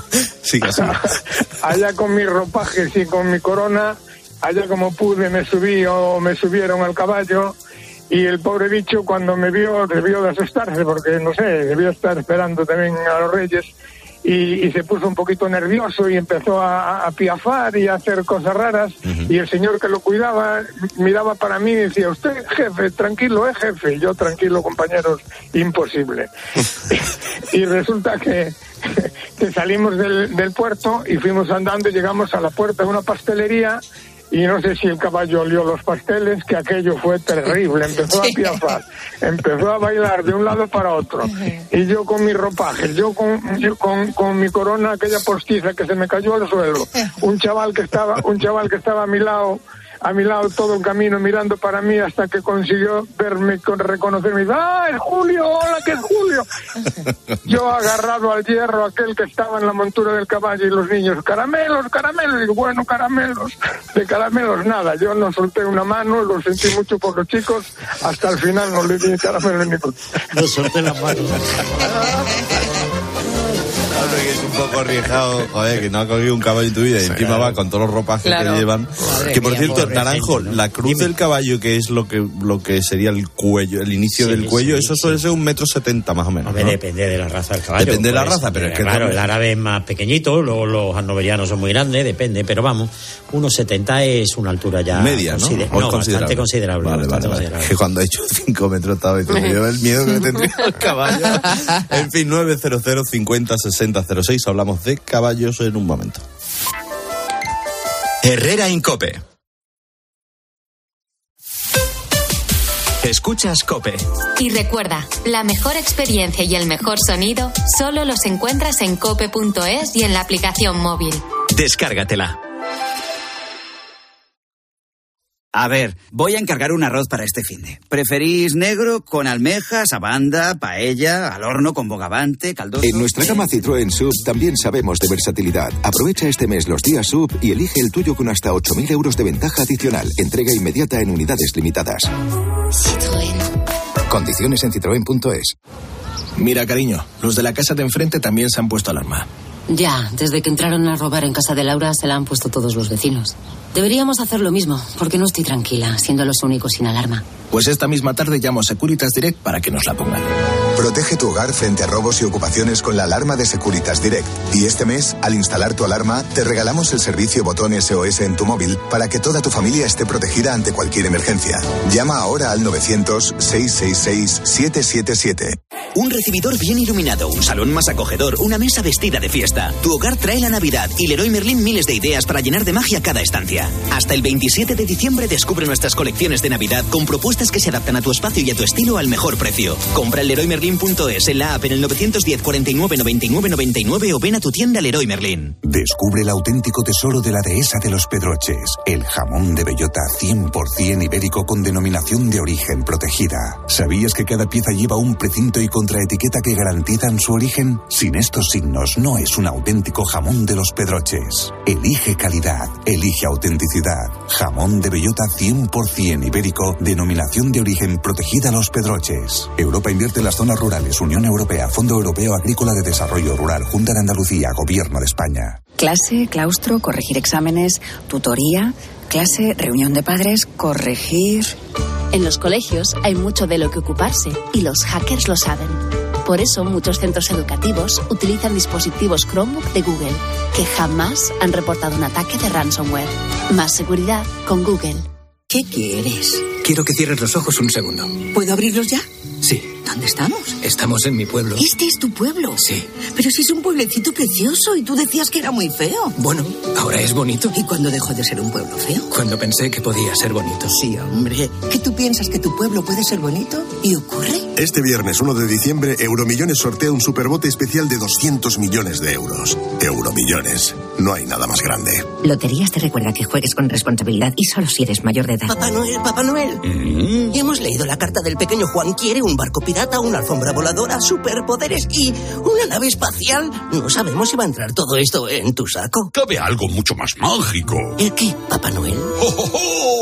Sí, casi. Allá con mis ropajes y con mi corona, allá como pude me subieron al caballo, y el pobre bicho cuando me vio debió de asustarse, porque no sé, debió estar esperando también a los reyes, y se puso un poquito nervioso y empezó a piafar y a hacer cosas raras. Y el señor que lo cuidaba miraba para mí y decía: usted, jefe, tranquilo, jefe. Y yo: tranquilo, compañeros, imposible. Y resulta que salimos del puerto y fuimos andando y llegamos a la puerta de una pastelería. Y no sé si el caballo olió los pasteles, que aquello fue terrible. Empezó a piafar, empezó a bailar de un lado para otro. Y yo con mis ropajes, yo con mi corona, aquella postiza que se me cayó al suelo. Un chaval que estaba a mi lado todo el camino mirando para mí hasta que consiguió verme, reconocerme. ¡Ah, es Julio! ¡Hola, que es Julio! Yo agarrado al hierro, aquel que estaba en la montura del caballo, y los niños: caramelos, caramelos. Y digo: bueno, caramelos. De caramelos nada. Yo no solté una mano, lo sentí mucho por los chicos. Hasta el final no le di caramelos ni... No solté la mano. Que es un poco arriesgado, joder, que no ha cogido un caballo en tu vida y encima va con todos los ropajes que llevan. Madre que por mía, cierto, Naranjo, la cruz del caballo, que es lo que sería el cuello, el inicio del cuello, eso suele ser 1,70 m más o menos. ¿no? Depende de la raza del caballo. Depende de la raza, pero es que... Claro, el árabe es más pequeñito, luego los hannoverianos son muy grandes, depende, pero vamos, 1,70 es una altura ya... Media, ¿no? Bastante considerable. Vale. Que cuando he hecho 5 metros estaba diciendo, el miedo que me tendría el caballo. En fin, 900 50 60 06, hablamos de caballos en un momento. Herrera en COPE. Escuchas COPE. Y recuerda, la mejor experiencia y el mejor sonido solo los encuentras en cope.es y en la aplicación móvil. Descárgatela. A ver, voy a encargar un arroz para este finde. ¿Preferís negro, con almejas, abanda, paella, al horno con bogavante, caldoso? En nuestra gama Citroën SUV también sabemos de versatilidad. Aprovecha este mes los días SUV y elige el tuyo con hasta 8.000 euros de ventaja adicional. Entrega inmediata en unidades limitadas. Citroën. Condiciones en citroen.es. Mira, cariño, los de la casa de enfrente también se han puesto alarma. Ya, desde que entraron a robar en casa de Laura se la han puesto todos los vecinos. Deberíamos hacer lo mismo, porque no estoy tranquila, siendo los únicos sin alarma. Pues esta misma tarde llamo a Securitas Direct para que nos la pongan. Protege tu hogar frente a robos y ocupaciones con la alarma de Securitas Direct. Y este mes, al instalar tu alarma, te regalamos el servicio botón SOS en tu móvil para que toda tu familia esté protegida ante cualquier emergencia. Llama ahora al 900-666-777. Un recibidor bien iluminado, un salón más acogedor, una mesa vestida de fiesta. Tu hogar trae la Navidad y Leroy Merlin miles de ideas para llenar de magia cada estancia. Hasta el 27 de diciembre descubre nuestras colecciones de Navidad con propuestas que se adaptan a tu espacio y a tu estilo al mejor precio. Compra en LeroyMerlin.es, en la app, en el 910 49 99 99 o ven a tu tienda Leroy Merlin. Descubre el auténtico tesoro de la dehesa de los Pedroches, el jamón de bellota 100% ibérico con denominación de origen protegida. ¿Sabías que cada pieza lleva un precinto y contraetiqueta que garantizan su origen? Sin estos signos no es un auténtico jamón de los Pedroches. Elige calidad, elige autenticidad. Jamón de bellota 100% ibérico, denominación de origen protegida Los Pedroches. Europa invierte en las zonas rurales. Unión Europea, Fondo Europeo Agrícola de Desarrollo Rural, Junta de Andalucía, Gobierno de España. Clase, claustro, corregir exámenes, tutoría, clase, reunión de padres, corregir... En los colegios hay mucho de lo que ocuparse y los hackers lo saben. Por eso muchos centros educativos utilizan dispositivos Chromebook de Google, que jamás han reportado un ataque de ransomware. Más seguridad con Google. ¿Qué quieres? Quiero que cierres los ojos un segundo. ¿Puedo abrirlos ya? Sí. ¿Dónde estamos? Estamos en mi pueblo. ¿Este es tu pueblo? Sí. Pero si es un pueblecito precioso y tú decías que era muy feo. Bueno, ahora es bonito. ¿Y cuándo dejó de ser un pueblo feo? Cuando pensé que podía ser bonito. Sí, hombre. ¿Que tú piensas que tu pueblo puede ser bonito? ¿Y ocurre? Este viernes 1 de diciembre, Euromillones sortea un superbote especial de 200 millones de euros. Euromillones. No hay nada más grande. Loterías te recuerda que juegues con responsabilidad y solo si eres mayor de edad. Papá Noel, Papá Noel. Hemos leído la carta del pequeño Juan. Quiere un barco pirata, una alfombra voladora, superpoderes y una nave espacial. No sabemos si va a entrar todo esto en tu saco. Cabe algo mucho más mágico. ¿El qué, Papá Noel? ¡Oh, oh, oh!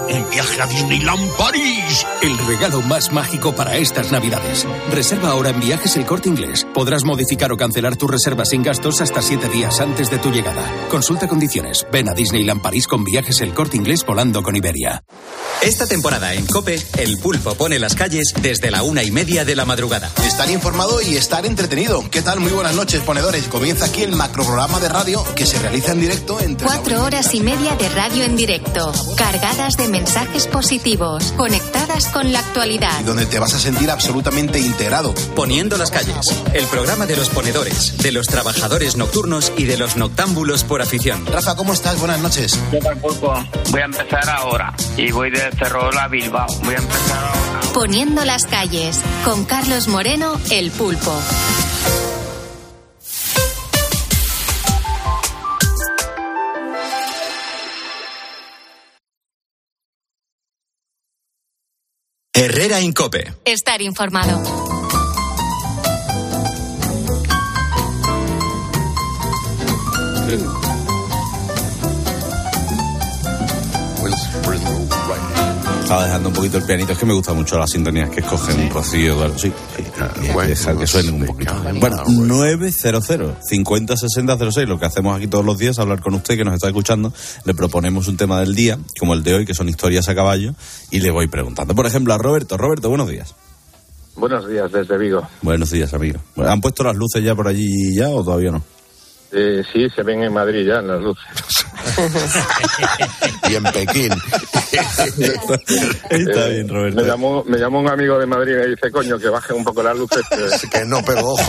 un viaje a Disneyland París. El regalo más mágico para estas Navidades. Reserva ahora en Viajes El Corte Inglés. Podrás modificar o cancelar tu reserva sin gastos hasta 7 días antes de tu llegada. Consulta condiciones. Ven a Disneyland París con Viajes El Corte Inglés volando con Iberia. Esta temporada en COPE, el pulpo pone las calles desde la 1:30 de la madrugada. Estar informado y estar entretenido. ¿Qué tal? Muy buenas noches, ponedores. Comienza aquí el macroprograma de radio que se realiza en directo entre 4 horas y media de radio en directo, cargadas de mensajes positivos, conectadas con la actualidad. y donde te vas a sentir absolutamente integrado. Poniendo las calles, el programa de los ponedores, de los trabajadores nocturnos y de los noctámbulos por afición. Rafa, ¿cómo estás? Buenas noches. ¿Qué tal, pulpo? Voy a empezar ahora y voy de Ferrol a Bilbao. Voy a empezar ahora. Poniendo las calles, con Carlos Moreno, el pulpo. Herrera en COPE. Estar informado. Estaba dejando un poquito el pianito, es que me gusta mucho las sintonías que escogen un Rocío, claro, sí. Dejar que suenen un poquito. Bueno, 900 50 60 06, lo que hacemos aquí todos los días, hablar con usted que nos está escuchando, le proponemos un tema del día, como el de hoy, que son historias a caballo, y le voy preguntando. Por ejemplo, a Roberto. Roberto, buenos días. Buenos días, desde Vigo. Buenos días, amigo. ¿Han puesto las luces ya por allí ya o todavía no? Sí, se ven en Madrid ya las luces. Y en Pekín. Está bien, Roberto. Me llamó un amigo de Madrid y me dice, coño, que baje un poco las luces. Que no pego ojo.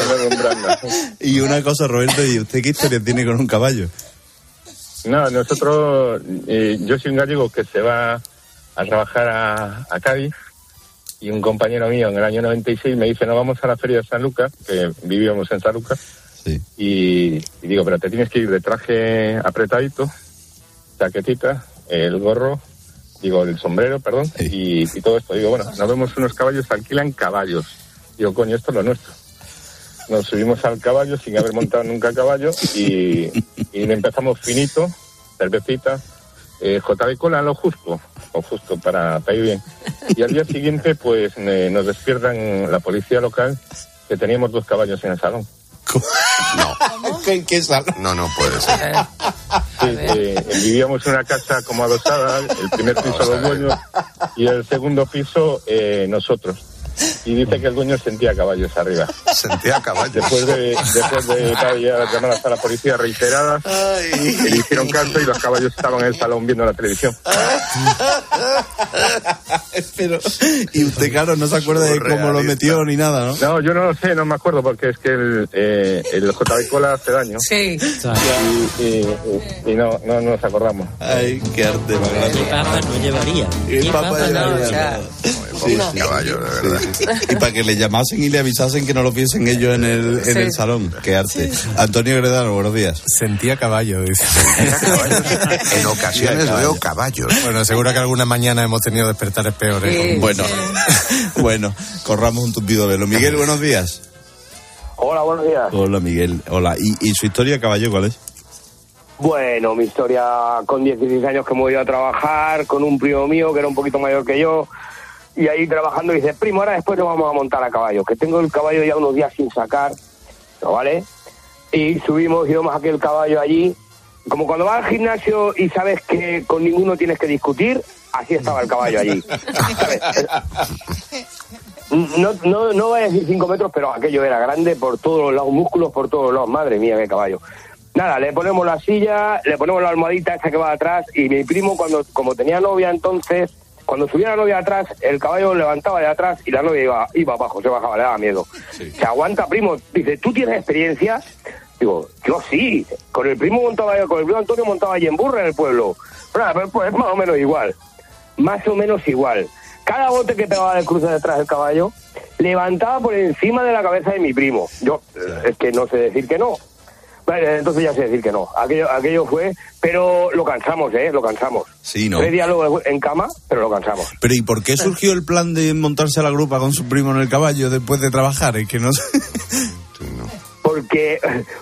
Y una cosa, Roberto, ¿y usted qué historia tiene con un caballo? No, nosotros, yo soy un gallego que se va a trabajar a Cádiz, y un compañero mío en el año 96 me dice, no, vamos a la feria de San Lucas, que vivíamos en San Lucas. Sí. Y digo, pero te tienes que ir de traje apretadito, chaquetita, el gorro, digo, el sombrero, perdón, y todo esto. Digo, bueno, nos vemos unos caballos, alquilan caballos. Digo, coño, esto es lo nuestro. Nos subimos al caballo sin haber montado nunca a caballo y le empezamos finito, cervecita, JB Cola, lo justo para ir bien. Y al día siguiente, pues nos despiertan la policía local que teníamos 2 caballos en el salón. No. ¿En qué salón? No puede ser. Sí, vivíamos en una casa como adosada, el primer piso los dueños y el segundo piso nosotros. Y dice que el dueño sentía caballos arriba. Sentía caballos. Después de varias llamadas a la policía reiteradas, le hicieron caso y los caballos estaban en el salón viendo la televisión. Pero, y usted, claro, no se acuerda de cómo lo metió ni nada, ¿no? No, yo no lo sé, no me acuerdo, porque es que el JB Cola hace daño. Sí. Y no nos acordamos. Ay, qué arte más grande. El Papa no llevaría. El Papa llevaría. Sí, caballo, de verdad. Y para que le llamasen y le avisasen que no lo piensen ellos en el salón. Qué arte. Sí. Antonio Gredano, buenos días. Sentía caballo. En ocasiones veo caballos. Bueno, seguro que alguna mañana hemos tenido despertares peores. Sí. Bueno, corramos un tupido velo. Miguel, buenos días. Hola, buenos días. Hola, Miguel. Hola. ¿Y su historia a caballo cuál es? Bueno, mi historia con 16 años que me voy a trabajar con un primo mío que era un poquito mayor que yo. Y ahí trabajando dice, primo, ahora después nos vamos a montar a caballo, que tengo el caballo ya unos días sin sacar, ¿no vale? Y íbamos a aquel caballo allí, como cuando vas al gimnasio y sabes que con ninguno tienes que discutir, así estaba el caballo allí, ¿sabes? No voy a decir 5 metros, pero aquello era grande por todos los músculos, por todos lados, madre mía, qué caballo. Nada, le ponemos la silla, le ponemos la almohadita esa que va atrás, y mi primo, como tenía novia entonces, cuando subía la novia atrás, el caballo levantaba de atrás y la novia iba abajo, se bajaba, le daba miedo. Sí. Se aguanta, primo. Dice, ¿tú tienes experiencia? Digo, yo sí. Con el primo Antonio montaba allí en Burra en el pueblo. Pues más o menos igual. Más o menos igual. Cada bote que pegaba del cruce detrás del caballo, levantaba por encima de la cabeza de mi primo. Yo, es que no sé decir que no. Entonces ya sé decir que no. Aquello fue, pero lo cansamos, lo cansamos. Sí, ¿no? 3 días luego en cama, pero lo cansamos. Pero ¿y por qué surgió el plan de montarse a la grupa con su primo en el caballo después de trabajar? Es que no sé. porque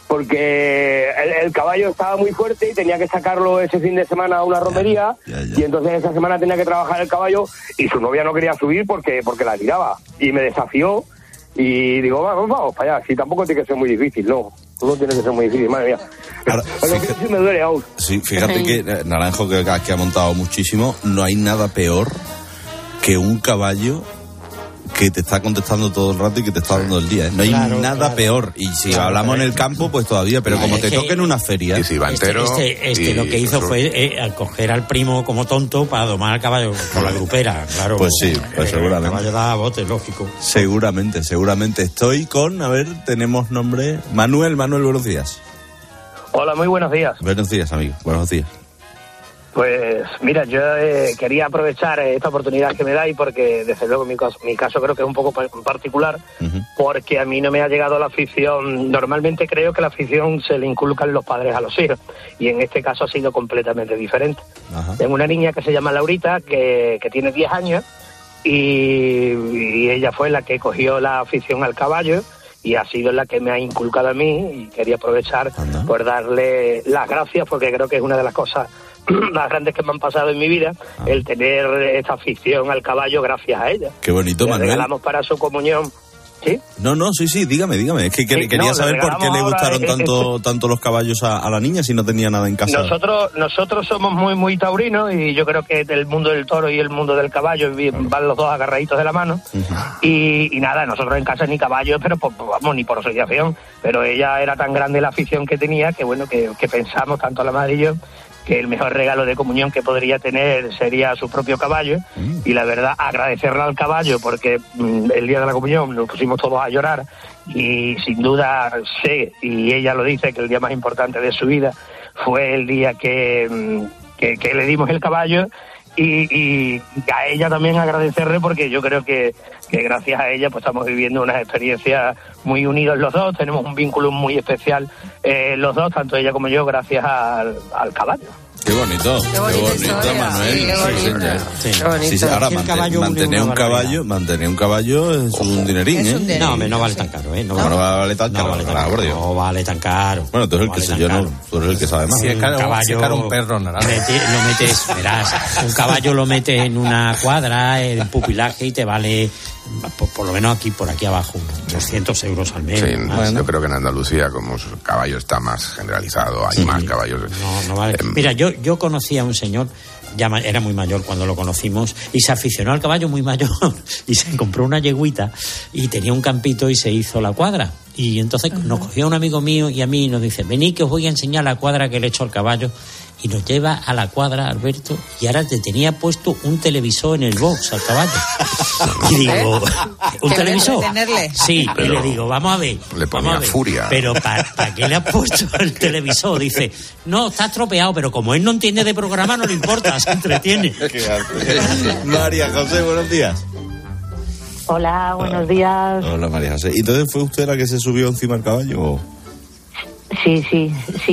el caballo estaba muy fuerte y tenía que sacarlo ese fin de semana a una romería, y entonces esa semana tenía que trabajar el caballo y su novia no quería subir porque la tiraba y me desafió y digo, vamos para allá, si tampoco tiene que ser muy difícil, no tiene que ser muy difícil, madre mía. Ahora, sí me duele aún. Sí, fíjate que Naranjo, que ha montado muchísimo, no hay nada peor que un caballo que te está contestando todo el rato y que te está dando el día, ¿eh? No hay nada peor. Y si hablamos en el campo, pues todavía, pero como te toque en una feria... Y si va entero... Lo que hizo fue coger al primo como tonto para domar al caballo con la grupera, claro. Pues sí, pues seguramente. El caballo da bote, lógico. Seguramente. Estoy con, tenemos nombre... Manuel, buenos días. Hola, muy buenos días. Buenos días, amigo, buenos días. Pues mira, yo quería aprovechar esta oportunidad que me dais porque desde luego mi caso creo que es un poco particular, porque a mí no me ha llegado la afición. Normalmente creo que la afición se le inculcan los padres a los hijos y en este caso ha sido completamente diferente. Tengo una niña que se llama Laurita que tiene 10 años y ella fue la que cogió la afición al caballo y ha sido la que me ha inculcado a mí, y quería aprovechar por darle las gracias porque creo que es una de las cosas más grandes que me han pasado en mi vida, el tener esta afición al caballo gracias a ella. Qué bonito, le Manuel. Regalamos para su comunión. ¿Sí? No, sí, dígame. Es que quería saber por qué le gustaron tanto los caballos a la niña si no tenía nada en casa. Nosotros somos muy, muy taurinos y yo creo que el mundo del toro y el mundo del caballo van los dos agarraditos de la mano. Y nada, nosotros en casa ni caballos, pero ni por asociación. Pero ella era tan grande la afición que tenía que bueno, que pensamos, tanto la madre y yo, que el mejor regalo de comunión que podría tener sería su propio caballo, y la verdad agradecerle al caballo porque el día de la comunión nos pusimos todos a llorar y sin duda sé, y ella lo dice, que el día más importante de su vida fue el día que le dimos el caballo, y a ella también agradecerle porque yo creo que gracias a ella pues estamos viviendo unas experiencias muy unidos los dos, tenemos un vínculo muy especial los dos, tanto ella como yo, gracias al caballo. Qué bonito, Manuel. Sí, ahora mantener un caballo es un dinerín, ¿eh? No vale tan caro, ¿eh? No vale tan caro. No vale tan caro. Bueno, tú eres el que sé yo, ¿no? Tú eres el que sabe más. Si es caro un perro, naranja. Lo metes, verás, un caballo lo metes en una cuadra, en pupilaje, y te vale, por lo menos por aquí abajo, 200 euros al mes. Sí, yo creo que en Andalucía, como el caballo está más generalizado, hay más caballos. No vale. Mira, yo conocí a un señor, ya era muy mayor cuando lo conocimos, y se aficionó al caballo muy mayor y se compró una yeguita y tenía un campito y se hizo la cuadra. Y entonces nos cogió un amigo mío y a mí, y nos dice: vení que os voy a enseñar la cuadra que le he hecho al caballo. Y nos lleva a la cuadra, Alberto, y ahora te tenía puesto un televisor en el box al caballo. Y digo, ¿un televisor? Sí, pero, y le digo, vamos a ver. Le ponía furia. Pero ¿para qué le has puesto el televisor? Dice, no, está estropeado, pero como él no entiende de programa, no le importa, se entretiene. María José, buenos días. Hola, buenos días. Hola, María José. ¿Y entonces fue usted la que se subió encima del caballo? ¿O? Sí.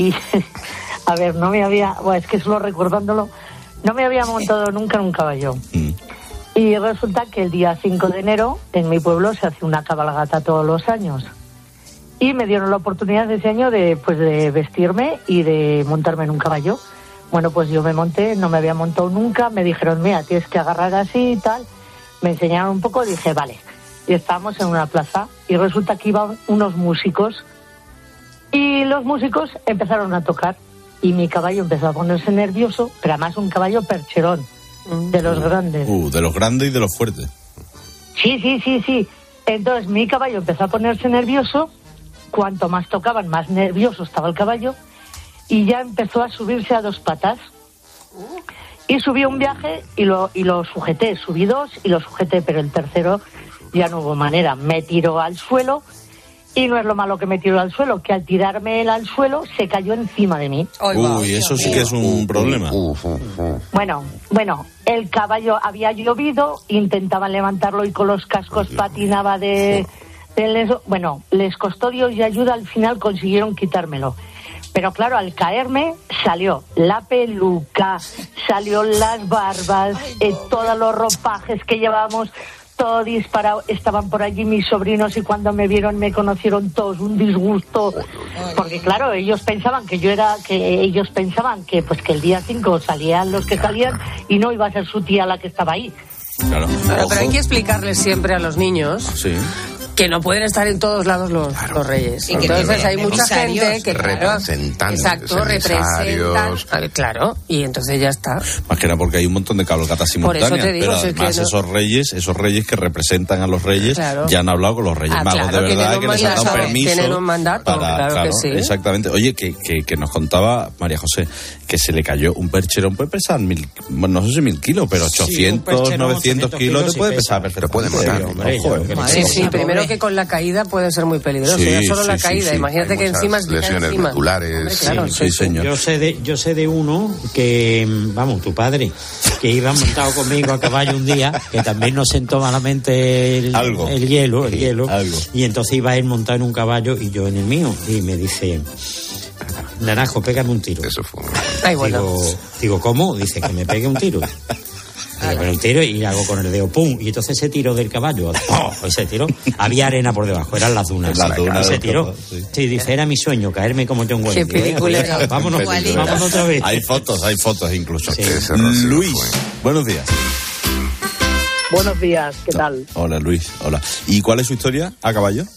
A ver, es que solo recordándolo, no me había montado nunca en un caballo. Y resulta que el día 5 de enero en mi pueblo se hace una cabalgata todos los años. Y me dieron la oportunidad ese año de vestirme y de montarme en un caballo. Bueno, pues yo me monté, no me había montado nunca, me dijeron, mira, tienes que agarrar así y tal. Me enseñaron un poco, dije, vale. Y estábamos en una plaza y resulta que iban unos músicos. Y los músicos empezaron a tocar. Y mi caballo empezó a ponerse nervioso, pero además un caballo percherón, de los grandes. De los grandes y de los fuertes. Sí. Entonces mi caballo empezó a ponerse nervioso, cuanto más tocaban, más nervioso estaba el caballo, y ya empezó a subirse a 2 patas. Y subí un viaje y lo sujeté, subí 2 y lo sujeté, pero el tercero ya no hubo manera, me tiró al suelo. Y no es lo malo que me tiró al suelo, que al tirarme él al suelo se cayó encima de mí. Uy, eso sí que es un problema. Bueno, el caballo había llovido, intentaban levantarlo y con los cascos patinaba bueno, les costó Dios y ayuda, al final consiguieron quitármelo. Pero claro, al caerme salió la peluca, salió las barbas, todos los ropajes que llevábamos, todo disparado. Estaban por allí mis sobrinos y cuando me vieron me conocieron todos, un disgusto. Porque claro, ellos pensaban que pues que el día 5 salían los que salían y no iba a ser su tía la que estaba ahí. Claro. Pero hay que explicarles siempre a los niños. Sí. Que no pueden estar en todos lados los reyes. Y que entonces hay mucha gente que representantes, representan, claro, y entonces ya está. Más que nada porque hay un montón de cabalgatas simultáneas, por eso te digo, pero además esos reyes que representan a los reyes, ya han hablado con los reyes magos de verdad, que les han dado permiso. Tienen un mandato, claro que sí. Exactamente. Oye, que nos contaba María José que se le cayó un percherón, puede pesar no sé si 1000 kilos, pero 800, 900 kilos te puede pesar perfectamente. Te puede matar. Sí, primero que con la caída puede ser muy peligroso, ya solo la caída, imagínate que encima es lesiones musculares. Claro, sí, señor. Yo sé de uno que, vamos, tu padre, que iba montado conmigo a caballo un día, que también nos sentó malamente el hielo, y entonces iba él montado en un caballo y yo en el mío, y me dice: Naranjo, pégame un tiro. Eso fue. Ay, bueno. Digo, ¿cómo? Dice que me pegue un tiro. Pero un tiro y hago con el dedo, ¡pum! Y entonces ese tiro del caballo, ese tiro, había arena por debajo, eran las dunas. Ese tiro, sí, dice, era mi sueño, caerme como John Wayne. Qué película. Vámonos otra vez. Hay fotos incluso. Sí. Luis, buenos días. Buenos días, ¿qué tal? Hola, Luis, hola. ¿Y cuál es su historia a caballo?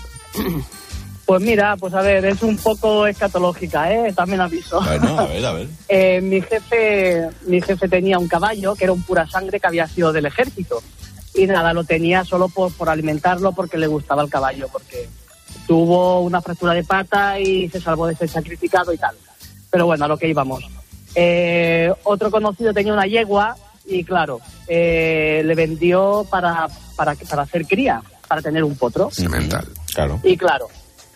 Pues mira, pues a ver, es un poco escatológica, también aviso. Bueno, a ver. Mi jefe tenía un caballo que era un pura sangre que había sido del ejército. Y nada, lo tenía solo por alimentarlo porque le gustaba el caballo, porque tuvo una fractura de pata y se salvó de ser sacrificado y tal. Pero bueno, a lo que íbamos. Otro conocido tenía una yegua y claro, le vendió para hacer cría, para tener un potro. Semental. Claro. Y claro,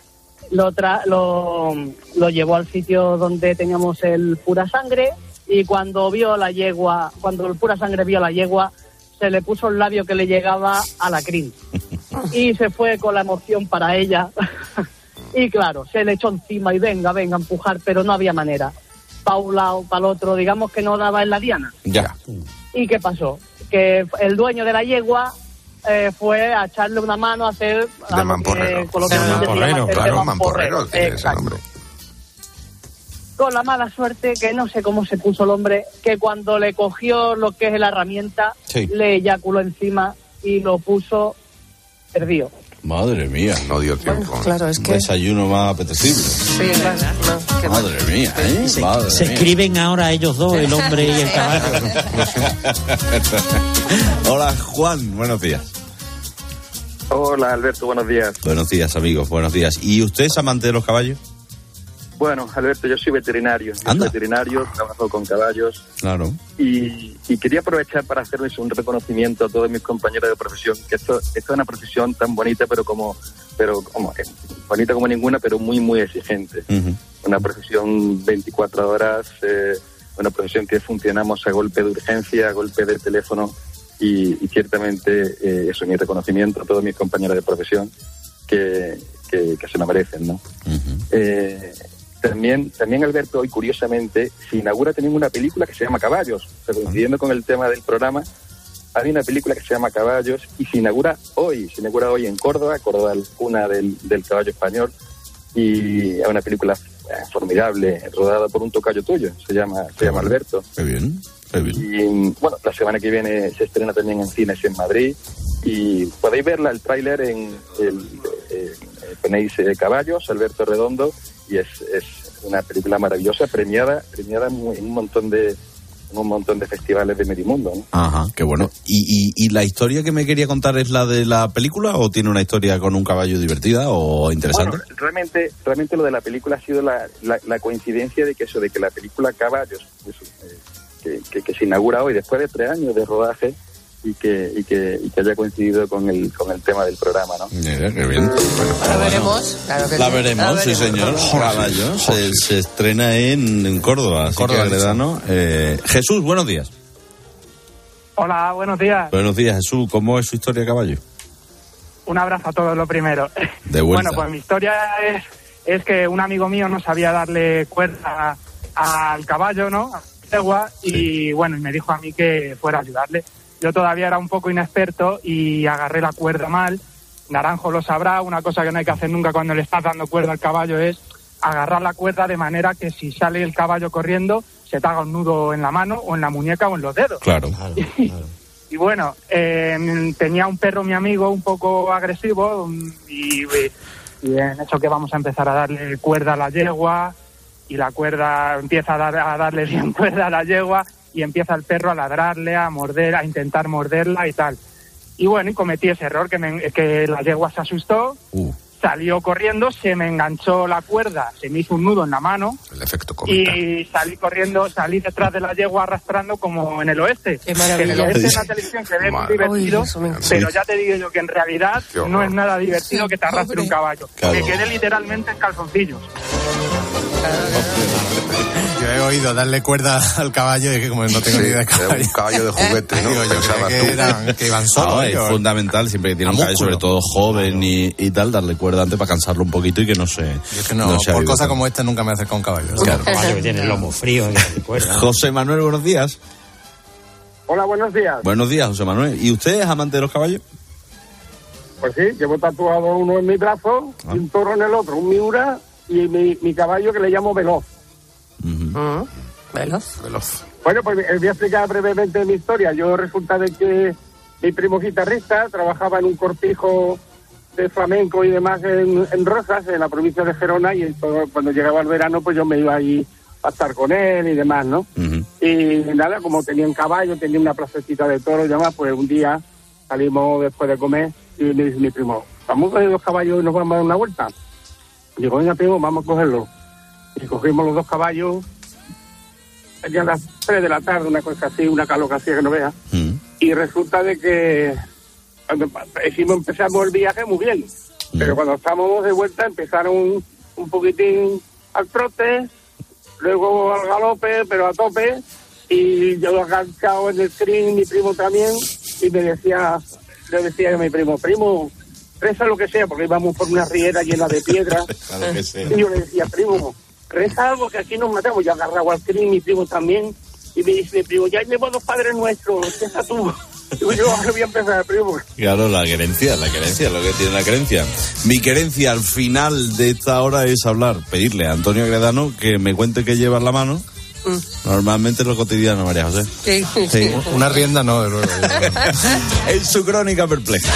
lo llevó al sitio donde teníamos el pura sangre y cuando el pura sangre vio la yegua, se le puso el labio que le llegaba a la crin y se fue con la emoción para ella y claro, se le echó encima y venga a empujar, pero no había manera, para un lado, para el otro, digamos que no daba en la diana. Ya. ¿Y qué pasó? Que el dueño de la yegua fue a echarle una mano a hacer de mamporrero. Mamporrero tiene ese nombre. Con la mala suerte que no sé cómo se puso el hombre, que cuando le cogió lo que es la herramienta, le eyaculó encima y lo puso perdido. Madre mía. No dio tiempo. Bueno, claro, es que... Desayuno más apetecible. Sí, claro. Madre mía, Se escriben ahora ellos dos, el hombre y el caballo. Hola, Juan, buenos días. Hola, Alberto, buenos días. Buenos días, amigos, buenos días. ¿Y usted es amante de los caballos? Bueno, Alberto, yo soy veterinario. Trabajo con caballos. Claro. Y quería aprovechar para hacerles un reconocimiento a todos mis compañeros de profesión, que esto es una profesión tan bonita, pero bonita como ninguna, pero muy, muy exigente. Uh-huh. Una profesión 24 horas, una profesión que funcionamos a golpe de urgencia, a golpe de teléfono, y ciertamente eso es mi reconocimiento a todos mis compañeros de profesión que se lo merecen, ¿no? Uh-huh. También, Alberto, hoy curiosamente se inaugura también una película que se llama Caballos. O sea, coincidiendo con el tema del programa, hay una película que se llama Caballos y se inaugura hoy en Córdoba, cuna del caballo español, y es una película formidable, rodada por un tocayo tuyo, se llama Alberto. Qué bien. Y bueno, la semana que viene se estrena también en cines en Madrid y podéis verla, el tráiler ponéis Caballos, Alberto Redondo, y es una película maravillosa, premiada en un montón de festivales de medio mundo, ¿no? Ajá, qué bueno. ¿Y la historia que me quería contar es la de la película o tiene una historia con un caballo divertida o interesante? Bueno, realmente lo de la película ha sido la coincidencia de que la película Caballos, que se inaugura hoy después de 3 años de rodaje, y que haya coincidido con el tema del programa, ¿no? Qué bien. La veremos, claro que la veremos, sí, señor. Caballo se estrena en Córdoba, así que Agredano. Jesús, buenos días. Hola, buenos días. Buenos días, Jesús. ¿Cómo es su historia a caballo? Un abrazo a todos, lo primero. De vuelta. Bueno, pues mi historia es que un amigo mío no sabía darle cuerda al caballo, ¿no? Y bueno, y me dijo a mí que fuera a ayudarle. yo todavía era un poco inexperto y agarré la cuerda mal. Naranjo lo sabrá, una cosa que no hay que hacer nunca cuando le estás dando cuerda al caballo es agarrar la cuerda de manera que si sale el caballo corriendo se te haga un nudo en la mano o en la muñeca o en los dedos. Claro. Y bueno, tenía un perro, mi amigo, un poco agresivo y en eso que vamos a empezar a darle cuerda a la yegua y la cuerda empieza a darle bien cuerda a la yegua y empieza el perro a ladrarle, a morder, a intentar morderla y tal. Y bueno, y cometí ese error que la yegua se asustó, salió corriendo, se me enganchó la cuerda, se me hizo un nudo en la mano. El efecto cometa. Y salí corriendo, salí detrás de la yegua arrastrando como en el oeste. ¡Qué maravilla! En el oeste en la televisión se ve muy divertido, pero ya te digo yo que en realidad no es nada divertido que te arrastre un caballo. Claro. Me quedé literalmente en calzoncillos. Yo he oído darle cuerda al caballo y que como no tengo ni idea de caballo. Un caballo de juguete, ¿no? Digo, yo Pensaba que iban solos. No, es fundamental, siempre que tiene un caballo, sobre todo joven y tal, darle cuerda antes para cansarlo un poquito y que no se... Yo es que no por cosas como esta nunca me acerco a un caballo. Claro. Un caballo que tiene el lomo frío. José Manuel, buenos días. Hola, buenos días. Buenos días, José Manuel. ¿Y usted es amante de los caballos? Pues sí, llevo tatuado uno en mi brazo, y un toro en el otro, un Miura y mi caballo que le llamo Veloz. Veloz. Bueno, pues voy a explicar brevemente mi historia. Yo resulta de que mi primo guitarrista trabajaba en un cortijo de flamenco y demás en Rosas, en la provincia de Gerona, y cuando llegaba el verano pues yo me iba ahí a estar con él y demás, ¿no? Y nada, como tenía un caballo, tenía una placecita de toro y demás, pues un día salimos después de comer y me dice mi primo, vamos a coger los caballos y nos vamos a dar una vuelta. Digo, venga primo, vamos a cogerlos. Y cogimos los dos caballos, ya a las 3 de la tarde, una cosa así, una calor así que no veas. Y resulta de que cuando empezamos el viaje muy bien, pero cuando estábamos de vuelta empezaron un poquitín al trote, luego al galope, pero a tope, y yo agachado en el screen, mi primo también, y le decía a mi primo, reza lo que sea, porque íbamos por una riera llena de piedras, y yo le decía, primo, reza algo que aquí nos matamos. Yo agarraba al screen, mi primo también, y me dice mi primo, ya llevo 2 padres nuestros, reza tú. Digo, yo voy a empezar, primo. Claro, la querencia, lo que tiene la querencia. Mi querencia al final de esta hora es pedirle a Antonio Agredano que me cuente qué lleva en la mano. Normalmente es lo cotidiano, María José. Sí. Una rienda no, de luego. En su crónica perpleja.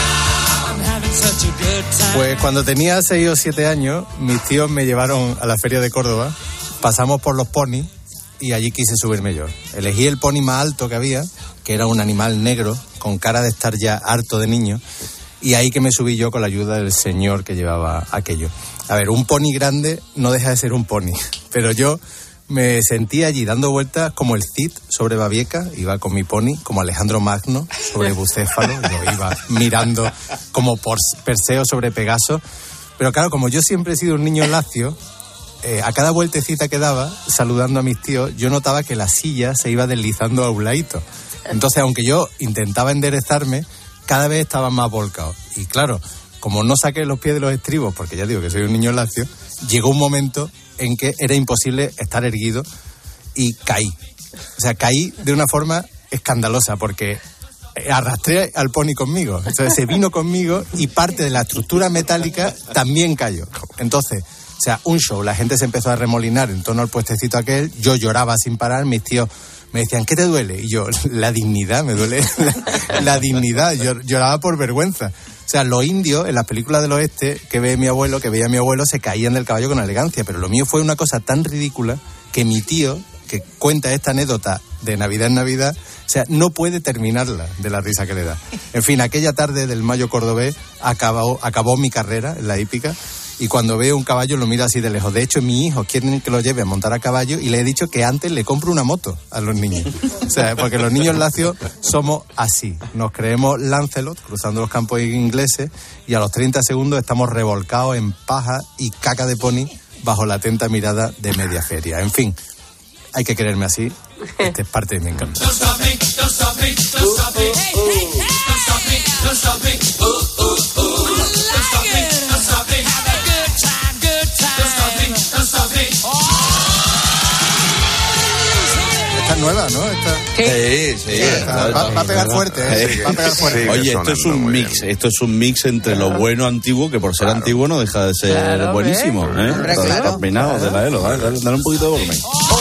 Pues cuando tenía 6 o 7 años, mis tíos me llevaron a la feria de Córdoba, pasamos por los ponis y allí quise subirme yo. Elegí el poni más alto que había, que era un animal negro, con cara de estar ya harto de niño, y ahí que me subí yo con la ayuda del señor que llevaba aquello. A ver, un poni grande no deja de ser un poni, pero yo me sentía allí dando vueltas como el Cid sobre Babieca, iba con mi poni, como Alejandro Magno sobre Bucéfalo, yo iba mirando como por Perseo sobre Pegaso, pero claro, como yo siempre he sido un niño lacio, a cada vueltecita que daba, saludando a mis tíos, yo notaba que la silla se iba deslizando a un ladito. Entonces, aunque yo intentaba enderezarme, cada vez estaba más volcado. Y claro, como no saqué los pies de los estribos, porque ya digo que soy un niño lacio, llegó un momento en que era imposible estar erguido y caí. O sea, caí de una forma escandalosa porque arrastré al poni conmigo. Entonces se vino conmigo y parte de la estructura metálica también cayó. Entonces, o sea, un show. La gente se empezó a remolinar en torno al puestecito aquel. Yo lloraba sin parar. Mis tíos me decían, ¿qué te duele? Y yo, la dignidad, me duele la dignidad. Yo lloraba por vergüenza. O sea, los indios en las películas del oeste que veía mi abuelo, se caían del caballo con elegancia, pero lo mío fue una cosa tan ridícula que mi tío, que cuenta esta anécdota de Navidad en Navidad, o sea, no puede terminarla de la risa que le da. En fin, aquella tarde del Mayo cordobés acabó mi carrera en la hípica, y cuando veo un caballo lo miro así de lejos. De hecho, mis hijos quieren que lo lleve a montar a caballo y le he dicho que antes le compro una moto a los niños. O sea, porque los niños lacios somos así. Nos creemos Lancelot cruzando los campos ingleses y a los 30 segundos estamos revolcados en paja y caca de poni bajo la atenta mirada de media feria. En fin, hay que quererme así. Esta es parte de mi encanto. nueva, ¿no? Va a pegar fuerte, va a pegar fuerte. Oye, esto es un mix entre lo bueno antiguo, que por ser antiguo no deja de ser buenísimo, ¿eh? Claro. Peinado de la ELO, dale un poquito de volumen.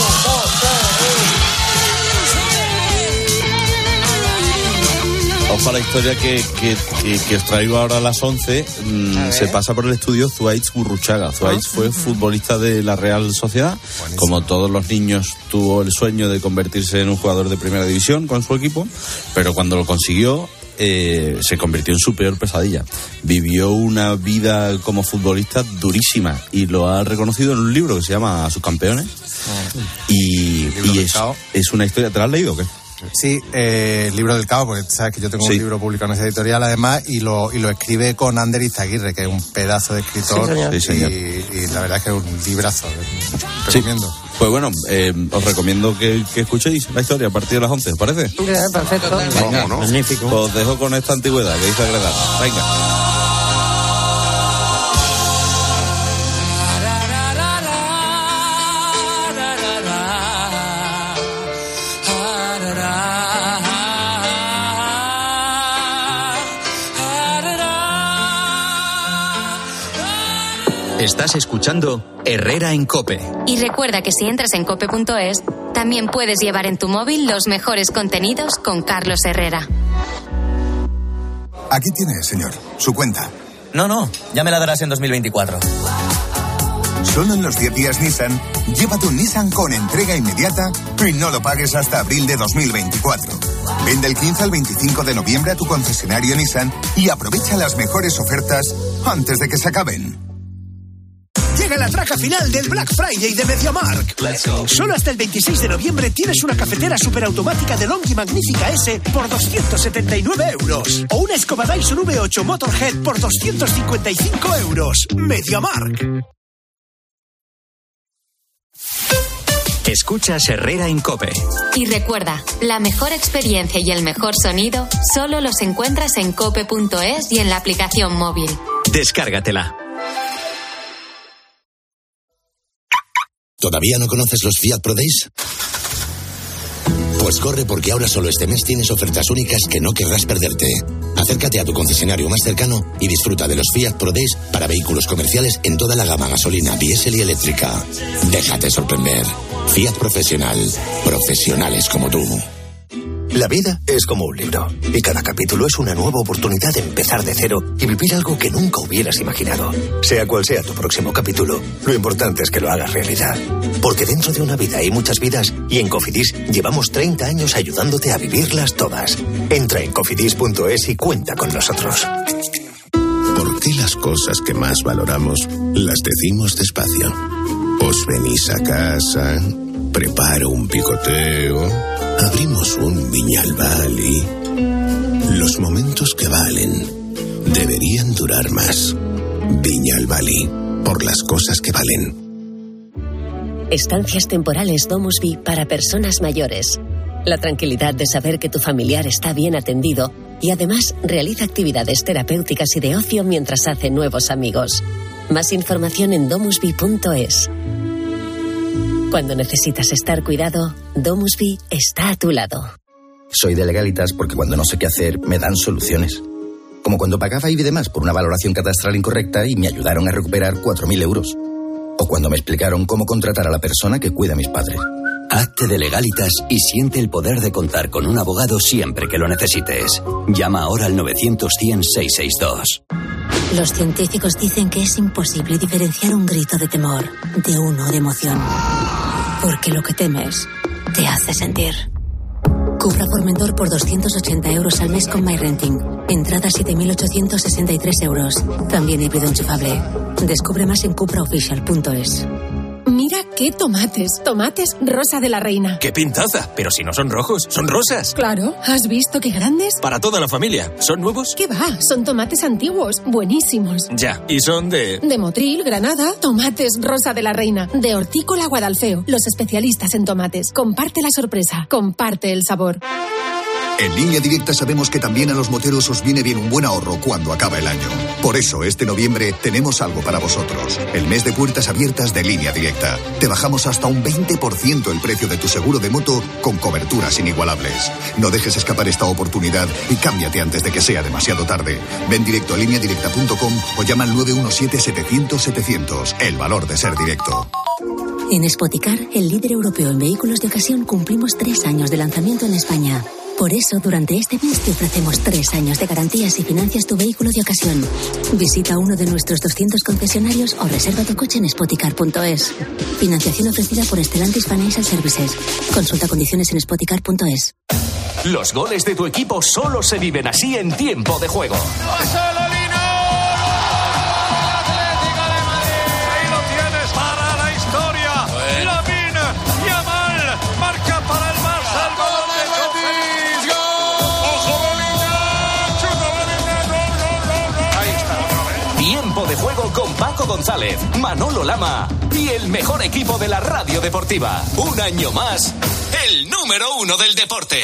Ojo a la historia que os traigo ahora a las 11. Se pasa por el estudio Zuaitz Gurruchaga. Zuaitz fue futbolista de la Real Sociedad. Buenísimo. Como todos los niños, tuvo el sueño de convertirse en un jugador de primera división con su equipo, pero cuando lo consiguió, se convirtió en su peor pesadilla. Vivió una vida como futbolista durísima y lo ha reconocido en un libro que se llama Sus campeones. Y es una historia. ¿Te la has leído o qué? Sí, el libro del Cabo, porque sabes que yo tengo un libro publicado en esa editorial además, y lo escribe con Ander Izaguirre, que es un pedazo de escritor. Sí, señor. Y la verdad es que es un librazo. Recomiendo. Pues bueno, os recomiendo que escuchéis la historia a partir de las 11, ¿os parece? Perfecto. Venga, magnífico. Os dejo con esta antigüedad que dice agradar. Venga. Estás escuchando Herrera en COPE. Y recuerda que si entras en cope.es, también puedes llevar en tu móvil los mejores contenidos con Carlos Herrera. Aquí tiene, señor, su cuenta. No, ya me la darás en 2024. Solo en los 10 días Nissan, lleva tu Nissan con entrega inmediata y no lo pagues hasta abril de 2024. Ven del 15 al 25 de noviembre a tu concesionario Nissan y aprovecha las mejores ofertas antes de que se acaben. Llega la traca final del Black Friday de MediaMarkt. Solo hasta el 26 de noviembre tienes una cafetera superautomática de Longi Magnífica S por 279 euros. O una escoba Dyson V8 Motorhead por 255 euros. MediaMarkt. Escuchas Herrera en COPE. Y recuerda, la mejor experiencia y el mejor sonido solo los encuentras en cope.es y en la aplicación móvil. Descárgatela. ¿Todavía no conoces los Fiat Pro Days? Pues corre, porque ahora solo este mes tienes ofertas únicas que no querrás perderte. Acércate a tu concesionario más cercano y disfruta de los Fiat Pro Days para vehículos comerciales en toda la gama gasolina, diésel y eléctrica. Déjate sorprender. Fiat Profesional. Profesionales como tú. La vida es como un libro, y cada capítulo es una nueva oportunidad de empezar de cero y vivir algo que nunca hubieras imaginado. Sea cual sea tu próximo capítulo, lo importante es que lo hagas realidad. Porque dentro de una vida hay muchas vidas, y en Cofidis llevamos 30 años ayudándote a vivirlas todas. Entra en cofidis.es y cuenta con nosotros. ¿Por qué las cosas que más valoramos las decimos despacio? Os venís a casa, preparo un picoteo, abrimos un Viñalbali. Los momentos que valen deberían durar más. Viñalbali, por las cosas que valen. Estancias temporales Domusvi para personas mayores. La tranquilidad de saber que tu familiar está bien atendido y además realiza actividades terapéuticas y de ocio mientras hace nuevos amigos. Más información en domusvi.es. Cuando necesitas estar cuidado, Domusvi está a tu lado. Soy de Legalitas porque cuando no sé qué hacer me dan soluciones. Como cuando pagaba IBI de más por una valoración catastral incorrecta y me ayudaron a recuperar 4.000 euros. O cuando me explicaron cómo contratar a la persona que cuida a mis padres. Hazte de Legalitas y siente el poder de contar con un abogado siempre que lo necesites. Llama ahora al 900-100-662. Los científicos dicen que es imposible diferenciar un grito de temor de uno de emoción. Porque lo que temes te hace sentir. Cupra Formentor por 280 euros al mes con MyRenting. Entrada 7.863 euros. También híbrido enchufable. Descubre más en cupraofficial.es. Mira qué tomates. Tomates Rosa de la Reina. ¡Qué pintaza! Pero si no son rojos, son rosas. Claro, ¿has visto qué grandes? Para toda la familia. ¿Son nuevos? ¿Qué va? Son tomates antiguos, buenísimos. Ya, y son de Motril, Granada. Tomates Rosa de la Reina. De Hortícola Guadalfeo. Los especialistas en tomates. Comparte la sorpresa. Comparte el sabor. En Línea Directa sabemos que también a los moteros os viene bien un buen ahorro cuando acaba el año. Por eso, este noviembre tenemos algo para vosotros. El mes de puertas abiertas de Línea Directa. Te bajamos hasta un 20% el precio de tu seguro de moto con coberturas inigualables. No dejes escapar esta oportunidad y cámbiate antes de que sea demasiado tarde. Ven directo a lineadirecta.com o llama al 917-700-700. El valor de ser directo. En Spoticar, el líder europeo en vehículos de ocasión, cumplimos 3 años de lanzamiento en España. Por eso, durante este mes te ofrecemos 3 años de garantías si financias tu vehículo de ocasión. Visita uno de nuestros 200 concesionarios o reserva tu coche en spoticar.es. Financiación ofrecida por Stellantis Financial Services. Consulta condiciones en spoticar.es. Los goles de tu equipo solo se viven así en tiempo de juego. Tiempo de juego con Paco González, Manolo Lama y el mejor equipo de la radio deportiva. Un año más, el número 1 del deporte.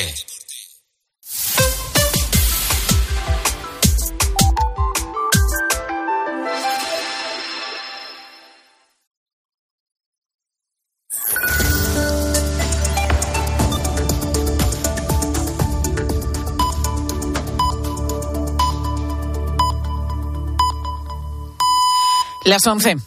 Las 11.